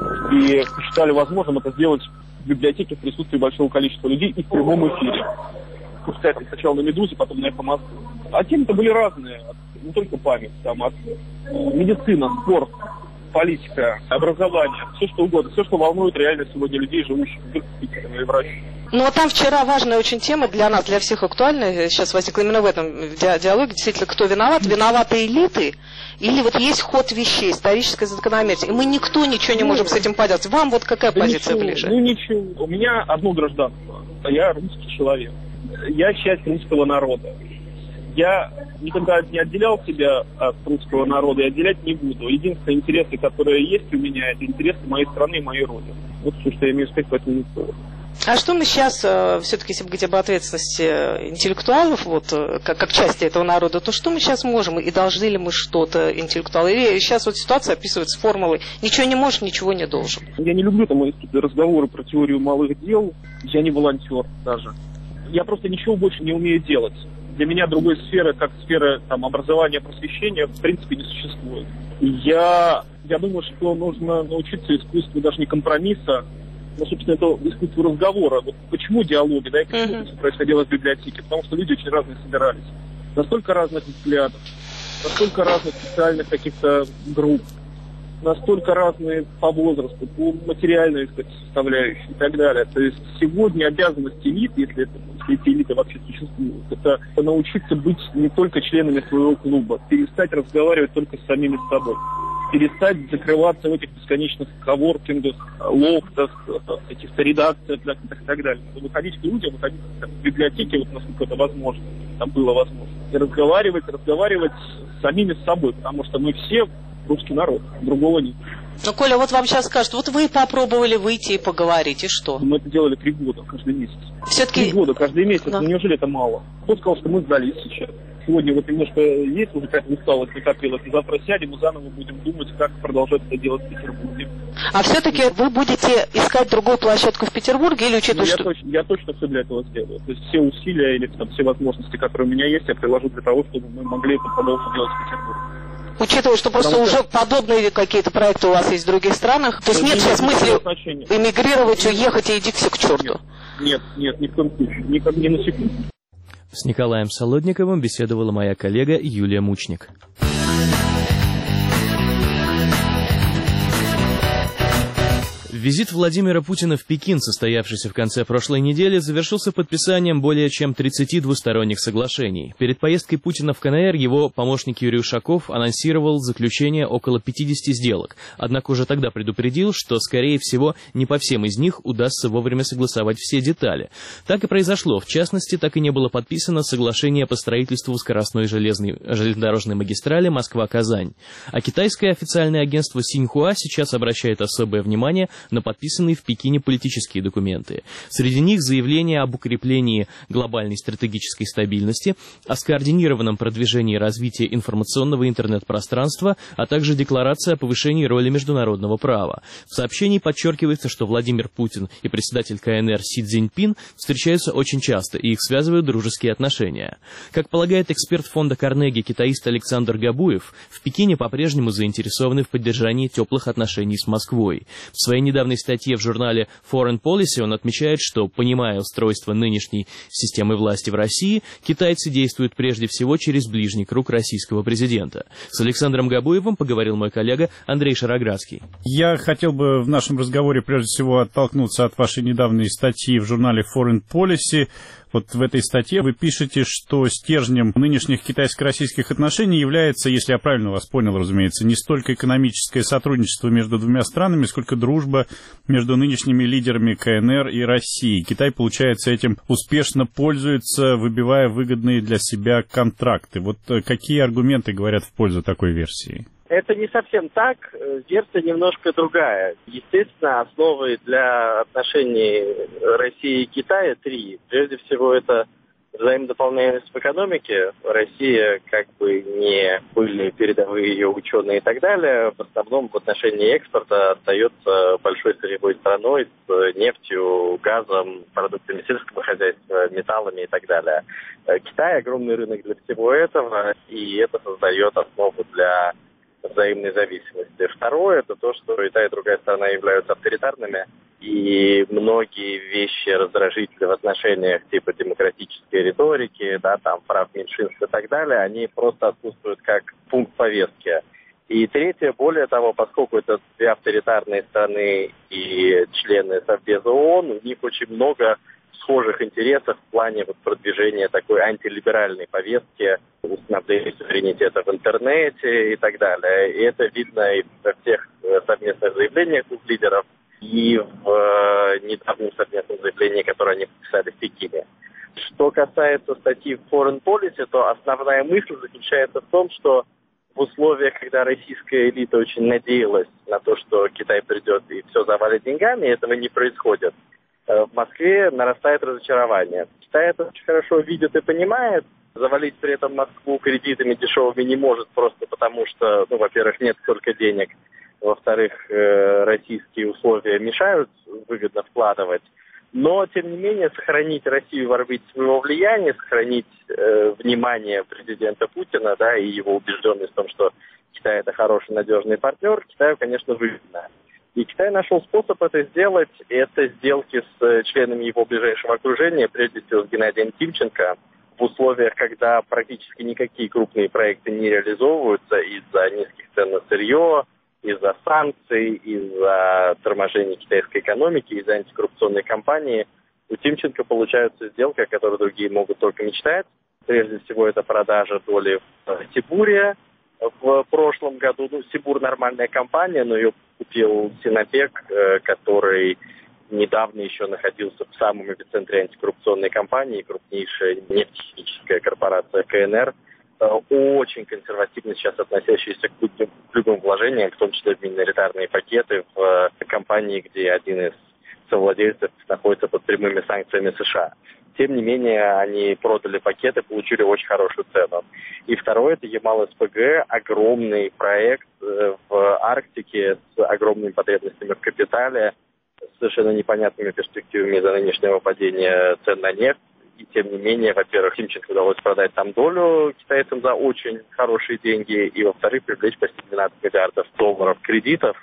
Speaker 5: и посчитали возможным это сделать в библиотеке в присутствии большого количества людей и в прямом эфире. Пускай сначала на «Медузе», потом на «Эхо Москвы». А темы-то были разные, не только память, от медицина, спорт, политика, образование, все что угодно, все, что волнует реально сегодня людей, живущих в Питере или в России.
Speaker 8: Ну, а там вчера важная очень тема для нас, для всех актуальная, сейчас возникла именно в этом диалоге, действительно, кто виноват? Виноваты элиты? Или вот есть ход вещей, историческая закономерность, и мы никто ничего не можем с этим поделать. Вам вот какая позиция ближе?
Speaker 5: Ну, ничего. У меня одно гражданство. Я русский человек. Я часть русского народа. Я никогда не отделял себя от русского народа и отделять не буду. Единственные интересы, которые есть у меня, это интересы моей страны и моей родины. Вот все, что я имею сказать по этому поводу.
Speaker 8: А что мы сейчас, все-таки, если говорить об ответственности интеллектуалов, как части этого народа, то что мы сейчас можем и должны ли мы что-то интеллектуалы? Или сейчас ситуация описывается формулой «ничего не можешь, ничего не должен».
Speaker 5: Я не люблю разговоры про теорию малых дел, я не волонтер даже. Я просто ничего больше не умею делать. Для меня другой сферы, как сфера образования, просвещения, в принципе, не существует. Я думаю, что нужно научиться искусству даже не компромисса, но, собственно, это искусство разговора. Вот почему диалоги, и почему это все происходило в библиотеке? Потому что люди очень разные собирались. Настолько разных взглядов, настолько разных социальных каких-то групп, настолько разные по возрасту, по материальной составляющей и так далее. То есть сегодня обязанность элит, если эти элиты вообще существуют, это научиться быть не только членами своего клуба, перестать разговаривать только с самими собой. перестать закрываться в этих бесконечных коворкингах, лофтах, каких-то редакциях и так далее. Выходить к людям, выходить в библиотеки, вот насколько это возможно, там было возможно, и разговаривать с самими собой, потому что мы все русский народ, другого нет.
Speaker 8: Ну, Коля, вот вам сейчас скажут, вот вы попробовали выйти и поговорить, и что?
Speaker 5: Мы это делали 3 года, каждый месяц.
Speaker 8: Все-таки...
Speaker 5: 3 года, каждый месяц,
Speaker 8: да.
Speaker 5: Ну неужели это мало? Кто сказал, что мы сдались сейчас? Сегодня вот немножко есть уже какая-то усталость накопилась, и завтра сядем и заново будем думать, как продолжать это делать в Петербурге.
Speaker 8: А все-таки вы будете искать другую площадку в Петербурге или учитывая, что...
Speaker 5: Я точно все для этого сделаю. То есть все усилия или там, все возможности, которые у меня есть, я приложу для того, чтобы мы могли это продолжить делать в Петербурге.
Speaker 8: Учитывая, что просто уже подобные какие-то проекты у вас есть в других странах, то есть нет сейчас мысли эмигрировать, уехать и идти все к черту?
Speaker 5: Нет, ни в коем случае, ни на секунду.
Speaker 1: С Николаем Солодниковым беседовала моя коллега Юлия Мучник. Визит Владимира Путина в Пекин, состоявшийся в конце прошлой недели, завершился подписанием более чем 30 двусторонних соглашений. Перед поездкой Путина в КНР его помощник Юрий Ушаков анонсировал заключение около 50 сделок, однако уже тогда предупредил, что, скорее всего, не по всем из них удастся вовремя согласовать все детали. Так и произошло. В частности, так и не было подписано соглашение по строительству скоростной железнодорожной магистрали Москва-Казань. А китайское официальное агентство Синьхуа сейчас обращает особое внимание на подписанные в Пекине политические документы. Среди них заявление об укреплении глобальной стратегической стабильности, о скоординированном продвижении развития информационного интернет-пространства, а также декларация о повышении роли международного права. В сообщении подчеркивается, что Владимир Путин и председатель КНР Си Цзиньпин встречаются очень часто, и их связывают дружеские отношения. Как полагает эксперт фонда Карнеги, китаист Александр Габуев, в Пекине по-прежнему заинтересованы в поддержании теплых отношений с Москвой. В своей недавней статье в журнале Foreign Policy он отмечает, что, понимая устройство нынешней системы власти в России, китайцы действуют прежде всего через ближний круг российского президента. С Александром Габуевым поговорил мой коллега Андрей Шароградский.
Speaker 9: Я хотел бы в нашем разговоре прежде всего оттолкнуться от вашей недавней статьи в журнале Foreign Policy. Вот в этой статье вы пишете, что стержнем нынешних китайско-российских отношений является, если я правильно вас понял, разумеется, не столько экономическое сотрудничество между двумя странами, сколько дружба между нынешними лидерами КНР и России. Китай, получается, этим успешно пользуется, выбивая выгодные для себя контракты. Вот какие аргументы говорят в пользу такой версии?
Speaker 10: Это не совсем так, версия немножко другая. Естественно, основы для отношений России и Китая 3. Прежде всего, это взаимодополняемость в экономике. Россия, как бы не были передовые ее ученые и так далее, в основном в отношении экспорта остается большой сырьевой страной с нефтью, газом, продуктами сельского хозяйства, металлами и так далее. Китай огромный рынок для всего этого, и это создает основу для взаимной зависимости. Второе, это то, что и та, и другая сторона являются авторитарными, и многие вещи раздражительные в отношениях типа демократической риторики, да, там, прав меньшинств и так далее, они просто отсутствуют как пункт повестки. И третье, более того, поскольку это 2 авторитарные страны и члены Совбеза ООН, у них очень много схожих интересов в плане вот продвижения такой антилиберальной повестки, установления суверенитета в интернете и так далее. И это видно и во всех совместных заявлениях двух лидеров, и в недавнем совместном заявлении, которое они подписали в Пекине. Что касается статьи Foreign Policy, то основная мысль заключается в том, что в условиях, когда российская элита очень надеялась на то, что Китай придет и все завалит деньгами, этого не происходит. В Москве нарастает разочарование. Китай это очень хорошо видит и понимает. Завалить при этом Москву кредитами дешевыми не может просто потому, что, во-первых, нет столько денег. Во-вторых, российские условия мешают выгодно вкладывать. Но, тем не менее, сохранить Россию в орбите своего влияния, сохранить внимание президента Путина, да, и его убежденность в том, что Китай это хороший, надежный партнер, Китаю, конечно, выгодно. И Китай нашел способ это сделать. Это сделки с членами его ближайшего окружения, прежде всего с Геннадием Тимченко, в условиях, когда практически никакие крупные проекты не реализовываются из-за низких цен на сырье, из-за санкций, из-за торможения китайской экономики, из-за антикоррупционной кампании. У Тимченко получается сделка, о которой другие могут только мечтать. Прежде всего, это продажа доли в Тибуре, В прошлом году, Сибур нормальная компания, но ее купил Синопек, который недавно еще находился в самом эпицентре антикоррупционной кампании, крупнейшая нефтехимическая корпорация КНР, очень консервативно сейчас относящаяся к любым вложениям, в том числе в миноритарные пакеты в компании, где один из совладельцев находится под прямыми санкциями США. Тем не менее, они продали пакеты, получили очень хорошую цену. И второе, это Ямал-СПГ, огромный проект в Арктике с огромными потребностями в капитале, с совершенно непонятными перспективами из-за нынешнего падения цен на нефть. И тем не менее, во-первых, Тимченко удалось продать там долю китайцам за очень хорошие деньги, и, во-вторых, привлечь почти 12 миллиардов долларов кредитов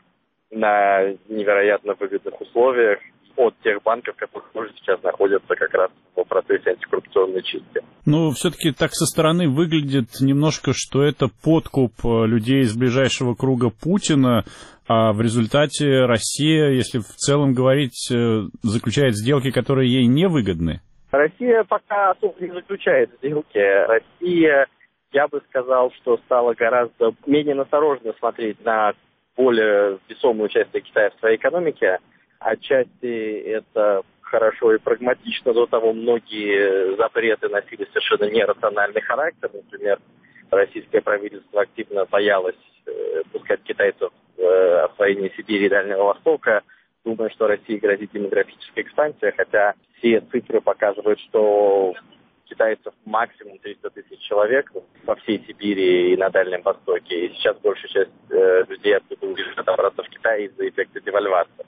Speaker 10: на невероятно выгодных условиях от тех банков, которые тоже сейчас находятся как раз в процессе антикоррупционной чистки.
Speaker 9: Ну, все-таки так со стороны выглядит немножко, что это подкуп людей из ближайшего круга Путина, а в результате Россия, если в целом говорить, заключает сделки, которые ей невыгодны.
Speaker 10: Россия пока особо не заключает сделки. Россия, я бы сказал, что стала гораздо менее настороженно смотреть на более весомую часть Китая в своей экономике. Отчасти это хорошо и прагматично. До того многие запреты носили совершенно нерациональный характер. Например, российское правительство активно боялось пускать китайцев в освоение Сибири и Дальнего Востока, думая, что России грозит демографическая экспансия, хотя все цифры показывают, что китайцев максимум 300 тысяч человек по всей Сибири и на Дальнем Востоке. И сейчас большая часть людей оттуда уезжает обратно в Китай из-за эффекта девальвации.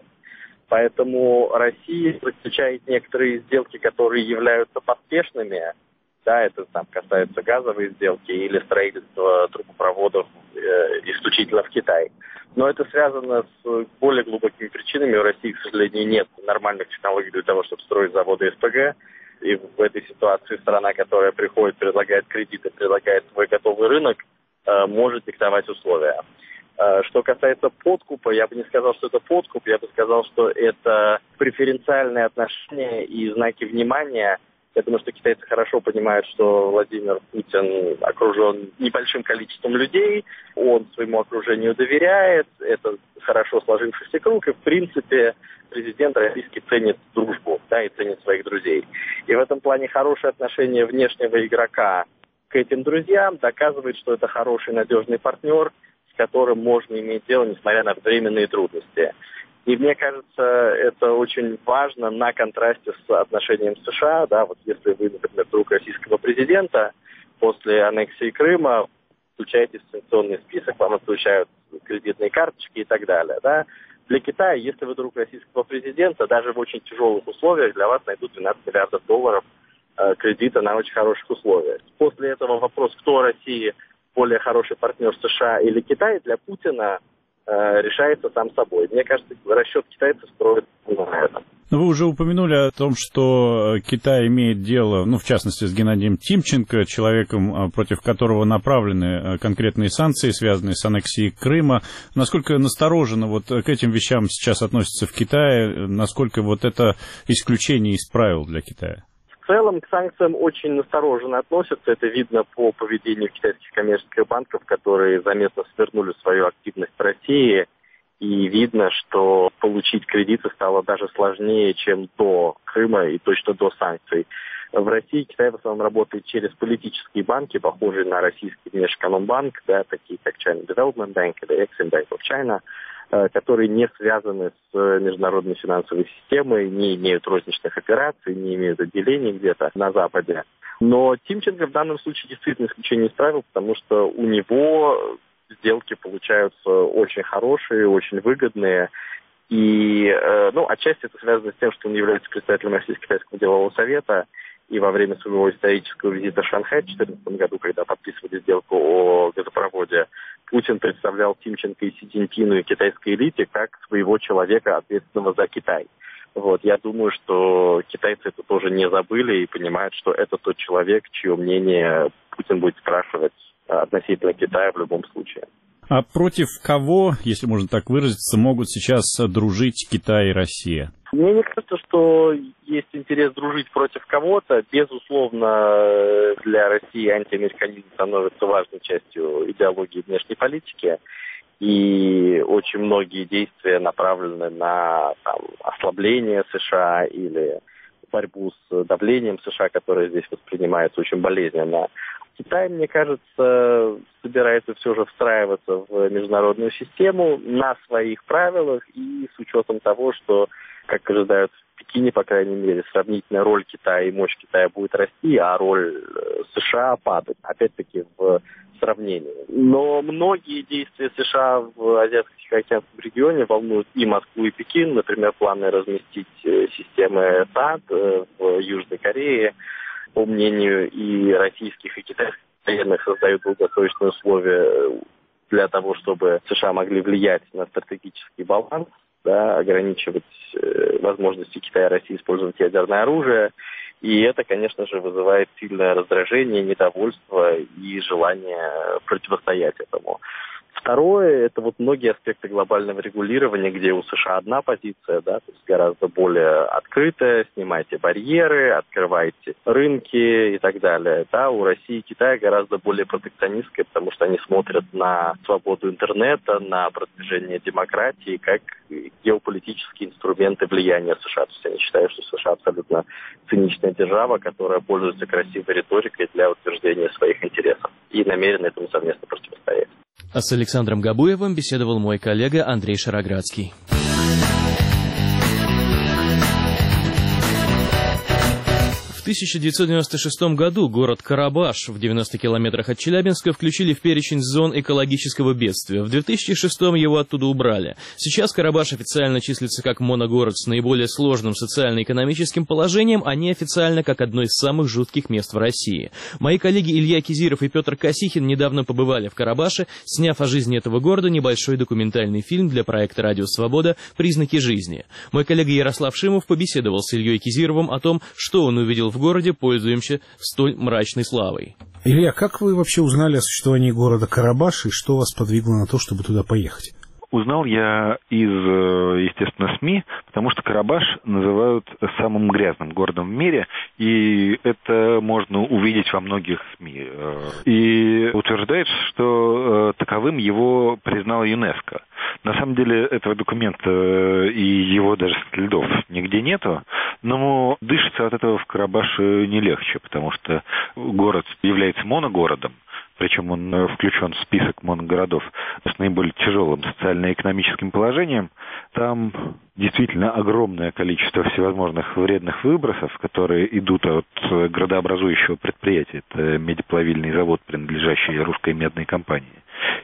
Speaker 10: Поэтому Россия заключает некоторые сделки, которые являются поспешными. Да, это там касается газовой сделки или строительства трубопроводов исключительно в Китай. Но это связано с более глубокими причинами. У России, к сожалению, нет нормальных технологий для того, чтобы строить заводы СПГ. И в этой ситуации страна, которая приходит, предлагает кредиты, предлагает свой готовый рынок, может диктовать условия. Что касается подкупа, я бы не сказал, что это подкуп, я бы сказал, что это преференциальные отношения и знаки внимания. Я думаю, что китайцы хорошо понимают, что Владимир Путин окружен небольшим количеством людей, он своему окружению доверяет, это хорошо сложившийся круг, и в принципе президент российский ценит дружбу, да, и ценит своих друзей. И в этом плане хорошее отношение внешнего игрока к этим друзьям доказывает, что это хороший, надежный партнер, с которым можно иметь дело, несмотря на временные трудности. И мне кажется, это очень важно на контрасте с отношением с США. Да, вот если вы, например, друг российского президента, после аннексии Крыма включаете в санкционный список, вам отключают кредитные карточки и так далее. Да. Для Китая, если вы друг российского президента, даже в очень тяжелых условиях для вас найдут 12 миллиардов долларов кредита на очень хороших условиях. После этого вопрос, кто России более хороший партнер, США или Китай, для Путина решается сам собой. Мне кажется, расчет китайцев строит на этом.
Speaker 9: Но вы уже упомянули о том, что Китай имеет дело, в частности, с Геннадием Тимченко, человеком, против которого направлены конкретные санкции, связанные с аннексией Крыма. Насколько настороженно к этим вещам сейчас относятся в Китае? Насколько это исключение из правил для Китая?
Speaker 10: В целом к санкциям очень настороженно относятся. Это видно по поведению китайских коммерческих банков, которые заметно свернули свою активность в России. И видно, что получить кредиты стало даже сложнее, чем до Крыма и точно до санкций. В России Китай в основном работает через политические банки, похожие на российский Внешэкономбанк, да, такие как China Development Bank или Exim Bank of China, которые не связаны с международной финансовой системой, не имеют розничных операций, не имеют отделений где-то на Западе. Но Тимченко в данном случае действительно исключение из правил, потому что у него сделки получаются очень хорошие, очень выгодные. И, отчасти это связано с тем, что он является представителем Российско-Китайского делового совета. И во время своего исторического визита в Шанхай в 2014 году, когда подписывали сделку о газопроводе, Путин представлял Тимченко и Си Цзиньпину и китайской элите как своего человека, ответственного за Китай. Я думаю, что китайцы это тоже не забыли и понимают, что это тот человек, чье мнение Путин будет спрашивать относительно Китая в любом случае.
Speaker 9: А против кого, если можно так выразиться, могут сейчас дружить Китай и Россия?
Speaker 10: Мне не кажется, что есть интерес дружить против кого-то. Безусловно, для России антиамериканизм становится важной частью идеологии внешней политики. И очень многие действия направлены на ослабление США или борьбу с давлением США, которое здесь воспринимается очень болезненно. Китай, мне кажется, собирается все же встраиваться в международную систему на своих правилах и с учетом того, что, как ожидают в Пекине, по крайней мере, сравнительная роль Китая и мощь Китая будет расти, а роль США падать, опять-таки, в сравнении. Но многие действия США в Азиатско-Тихоокеанском регионе волнуют и Москву, и Пекин. Например, планы разместить системы ТАД в Южной Корее, по мнению и российских, и китайских военных, создают долгосрочные условия для того, чтобы США могли влиять на стратегический баланс, да, ограничивать возможности Китая и России использовать ядерное оружие. И это, конечно же, вызывает сильное раздражение, недовольство и желание противостоять этому. Второе, это вот многие аспекты глобального регулирования, где у США одна позиция, да, то есть гораздо более открытая, снимайте барьеры, открывайте рынки и так далее. Да, у России и Китая гораздо более протекционистская, потому что они смотрят на свободу интернета, на продвижение демократии как геополитические инструменты влияния США. То есть они считают, что США абсолютно циничная держава, которая пользуется красивой риторикой для утверждения своих интересов и намерена этому совместно противостоять.
Speaker 1: А с Александром Габуевым беседовал мой коллега Андрей Шароградский. В 1996 году город Карабаш в 90 километрах от Челябинска включили в перечень зон экологического бедствия. В 2006 его оттуда убрали. Сейчас Карабаш официально числится как моногород с наиболее сложным социально-экономическим положением, а неофициально как одно из самых жутких мест в России. Мои коллеги Илья Кизиров и Петр Косихин недавно побывали в Карабаше, сняв о жизни этого города небольшой документальный фильм для проекта «Радио Свобода. Признаки жизни». Мой коллега Ярослав Шимов побеседовал с Ильей Кизировым о том, что он увидел в городе, пользуемся столь мрачной славой.
Speaker 11: Илья, как вы вообще узнали о существовании города Карабаш и что вас подвигло на то, чтобы туда поехать?
Speaker 12: Узнал я из, естественно, СМИ, потому что Карабаш называют самым грязным городом в мире, и это можно увидеть во многих СМИ. И утверждает, что таковым его признала ЮНЕСКО. На самом деле этого документа и его даже следов нигде нету, но дышится от этого в Карабаше не легче, потому что город является моногородом, причем он включен в список моногородов с наиболее тяжелым социально-экономическим положением. Там действительно огромное количество всевозможных вредных выбросов, которые идут от градообразующего предприятия. Это медиплавильный завод, принадлежащий русской медной компании.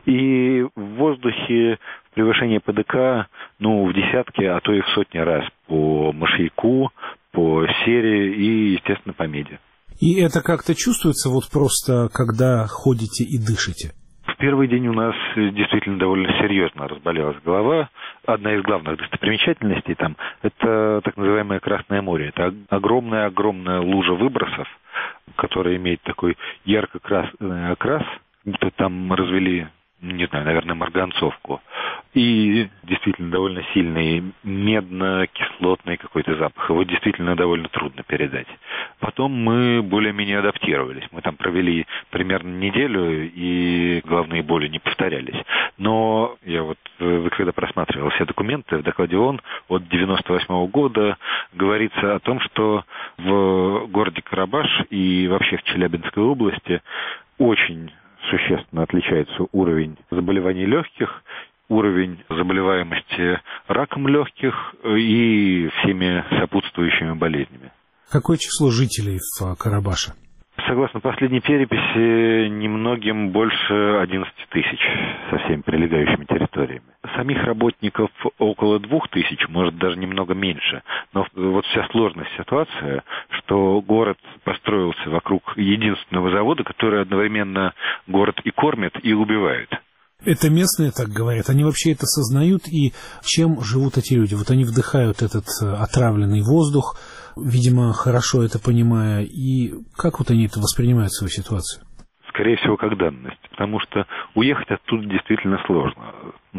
Speaker 12: И в воздухе превышение ПДК в десятки, а то и в сотни раз по мышьяку, по сере и, естественно, по меди.
Speaker 11: И это как-то чувствуется вот просто, когда ходите и дышите?
Speaker 12: В первый день у нас действительно довольно серьезно разболелась голова. Одна из главных достопримечательностей там – это так называемое Красное море. Это огромная-огромная лужа выбросов, которая имеет такой ярко-красный окрас, будто там развели, не знаю, наверное, марганцовку. И действительно довольно сильный медно-кислотный какой-то запах. Его действительно довольно трудно передать. Потом мы более-менее адаптировались. Мы там провели примерно неделю, и головные боли не повторялись. Но я вы когда просматривал все документы, в докладе ООН от 1998 года говорится о том, что в городе Карабаш и вообще в Челябинской области очень существенно отличается уровень заболеваний легких, уровень заболеваемости раком легких и всеми сопутствующими болезнями.
Speaker 11: Какое число жителей в Карабаше?
Speaker 12: Согласно последней переписи, немногим больше 11 тысяч со всеми прилегающими территориями. Самих работников около 2000, может даже немного меньше. Но вот вся сложность ситуации, что город построился вокруг единственного завода, который одновременно город и кормит, и убивает.
Speaker 11: Это местные так говорят, они вообще это сознают, и чем живут эти люди? Вот они вдыхают этот отравленный воздух, видимо, хорошо это понимая, и как вот они это воспринимают, свою ситуацию?
Speaker 12: скорее всего, как данность, потому что уехать оттуда действительно сложно.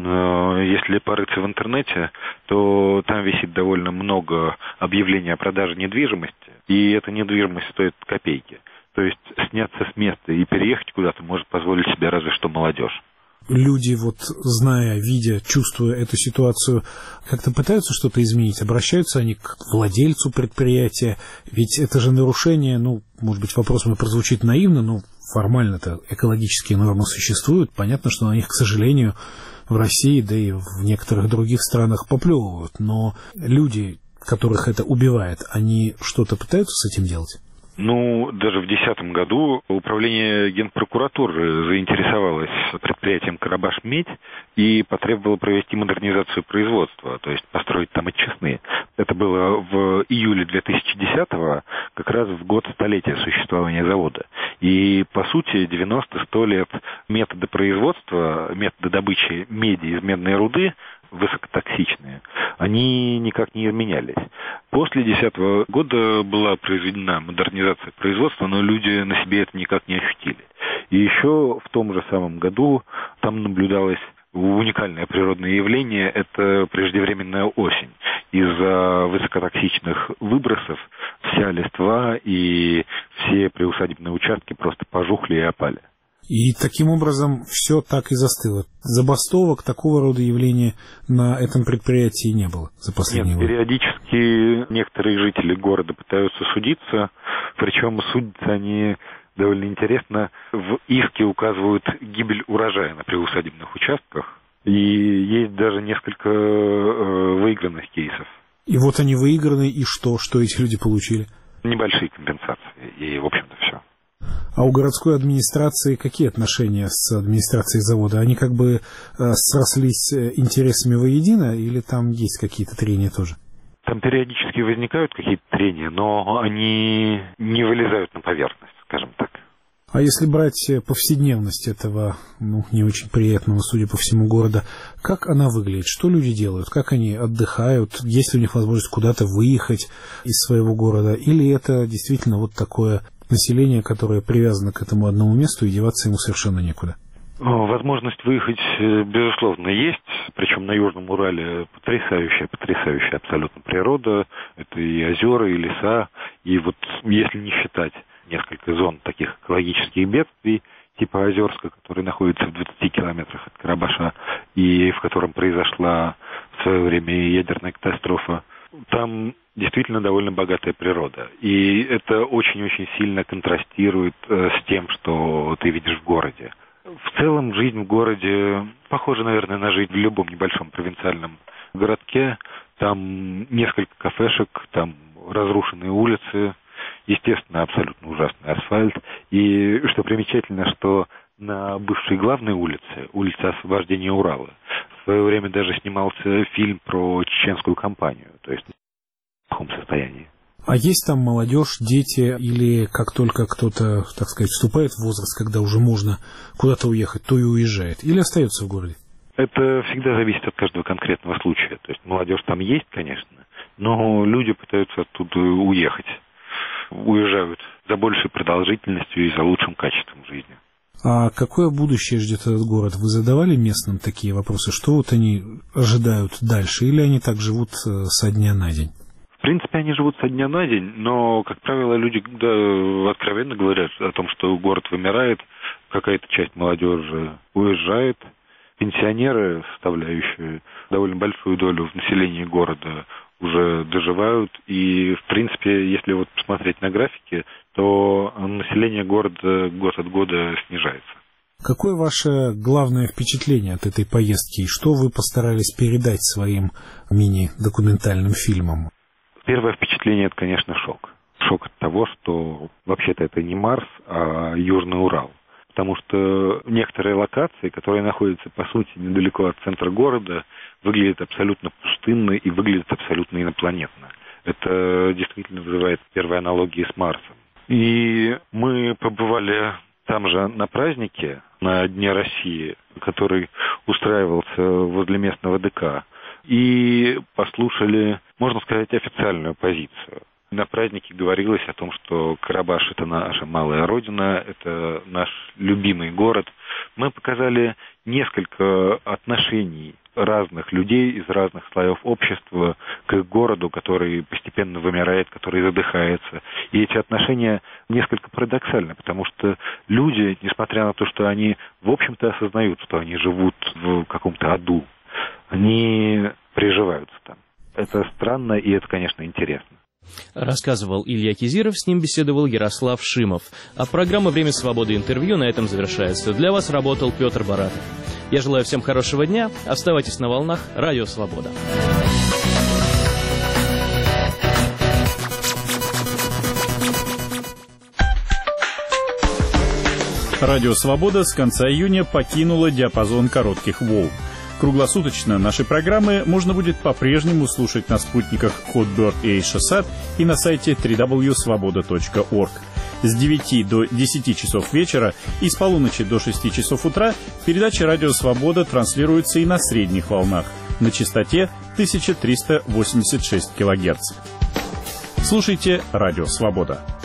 Speaker 12: Но если порыться в интернете, то там висит довольно много объявлений о продаже недвижимости, и эта недвижимость стоит копейки. То есть сняться с места и переехать куда-то может позволить себе разве что молодежь.
Speaker 11: Люди, вот зная, видя, чувствуя эту ситуацию, как-то пытаются что-то изменить? Обращаются они к владельцу предприятия? Ведь это же нарушение, может быть, вопрос мой прозвучит наивно, но формально-то экологические нормы существуют. Понятно, что на них, к сожалению, в России, да и в некоторых других странах поплевывают. Но люди, которых это убивает, они что-то пытаются с этим делать?
Speaker 12: Даже в 2010 году управление Генпрокуратуры заинтересовалось предприятием «Карабаш-Медь» и потребовало провести модернизацию производства, то есть построить там очистные. Это было в июле 2010-го, как раз в год столетия существования завода. И, по сути, 90-100 лет методы производства, методы добычи меди из медной руды, высокотоксичные, они никак не изменялись. После 2010 года была произведена модернизация производства, но люди на себе это никак не ощутили. И еще в том же самом году там наблюдалось уникальное природное явление – это преждевременная осень. Из-за высокотоксичных выбросов вся листва и все приусадебные участки просто пожухли и опали.
Speaker 11: И таким образом все так и застыло. Забастовок, такого рода явления на этом предприятии не было за последние годы?
Speaker 12: Нет, периодически некоторые жители города пытаются судиться, причем судятся они довольно интересно. В иске указывают гибель урожая на приусадебных участках, и есть даже несколько выигранных кейсов.
Speaker 11: И вот они выиграны, и что? Что эти люди получили?
Speaker 12: Небольшие компенсации, и, в общем-то, все.
Speaker 11: А у городской администрации какие отношения с администрацией завода? Они как бы срослись интересами воедино, или там есть какие-то трения тоже?
Speaker 12: Там периодически возникают какие-то трения, но они не вылезают на поверхность, скажем так.
Speaker 11: А если брать повседневность этого, не очень приятного, судя по всему, города, как она выглядит? Что люди делают? Как они отдыхают? Есть ли у них возможность куда-то выехать из своего города? Или это действительно вот такое население, которое привязано к этому одному месту, и деваться ему совершенно некуда?
Speaker 12: Возможность выехать, безусловно, есть. Причем на Южном Урале потрясающая абсолютно природа. Это и озера, и леса. И вот если не считать несколько зон таких экологических бедствий, типа Озерска, который находится в 20 километрах от Карабаша, и в котором произошла в свое время ядерная катастрофа, там действительно довольно богатая природа. И это очень-очень сильно контрастирует с тем, что ты видишь в городе. В целом жизнь в городе похожа, наверное, на жизнь в любом небольшом провинциальном городке. Там несколько кафешек, там разрушенные улицы, естественно, абсолютно ужасный асфальт. И что примечательно, что на бывшей главной улице, улице Освобождения Урала, в свое время даже снимался фильм про чеченскую кампанию, то есть в плохом состоянии.
Speaker 11: А есть там молодежь, дети, или как только кто-то, так сказать, вступает в возраст, когда уже можно куда-то уехать, то и уезжает, или остается в городе?
Speaker 12: Это всегда зависит от каждого конкретного случая. То есть молодежь там есть, конечно, но люди пытаются оттуда уехать. Уезжают за большей продолжительностью и за лучшим качеством жизни.
Speaker 11: А какое будущее ждет этот город? Вы задавали местным такие вопросы? Что вот они ожидают дальше? Или они так живут со дня на день?
Speaker 12: В принципе, они живут со дня на день, но, как правило, люди откровенно говорят о том, что город вымирает, какая-то часть молодежи уезжает. Пенсионеры, составляющие довольно большую долю в населении города, уже доживают. И, в принципе, если вот посмотреть на графики, то население города год от года снижается.
Speaker 11: Какое ваше главное впечатление от этой поездки? И что вы постарались передать своим мини-документальным фильмам?
Speaker 12: Первое впечатление – это, конечно, шок. Шок от того, что вообще-то это не Марс, а Южный Урал. Потому что некоторые локации, которые находятся, по сути, недалеко от центра города, выглядят абсолютно пустынно и выглядят абсолютно инопланетно. Это действительно вызывает первые аналогии с Марсом. И мы побывали там же на празднике, на Дне России, который устраивался возле местного ДК, и послушали, можно сказать, официальную позицию. На празднике говорилось о том, что Карабаш – это наша малая родина, это наш любимый город. Мы показали несколько отношений разных людей из разных слоев общества к их городу, который постепенно вымирает, который задыхается. И эти отношения несколько парадоксальны, потому что люди, несмотря на то, что они, в общем-то, осознают, что они живут в каком-то аду, они приживаются там. Это странно, и это, конечно, интересно.
Speaker 1: Рассказывал Илья Кизиров, с ним беседовал Ярослав Шимов. А программа «Время свободы» интервью на этом завершается. Для вас работал Петр Баратов. Я желаю всем хорошего дня. Оставайтесь на волнах Радио Свобода.
Speaker 9: Радио Свобода с конца июня покинула диапазон коротких волн. Круглосуточно наши программы можно будет по-прежнему слушать на спутниках Hotbird и Eutelsat и на сайте www.svoboda.org. С 9 до 10 часов вечера и с полуночи до 6 часов утра передача «Радио Свобода» транслируется и на средних волнах на частоте 1386 кГц. Слушайте «Радио Свобода».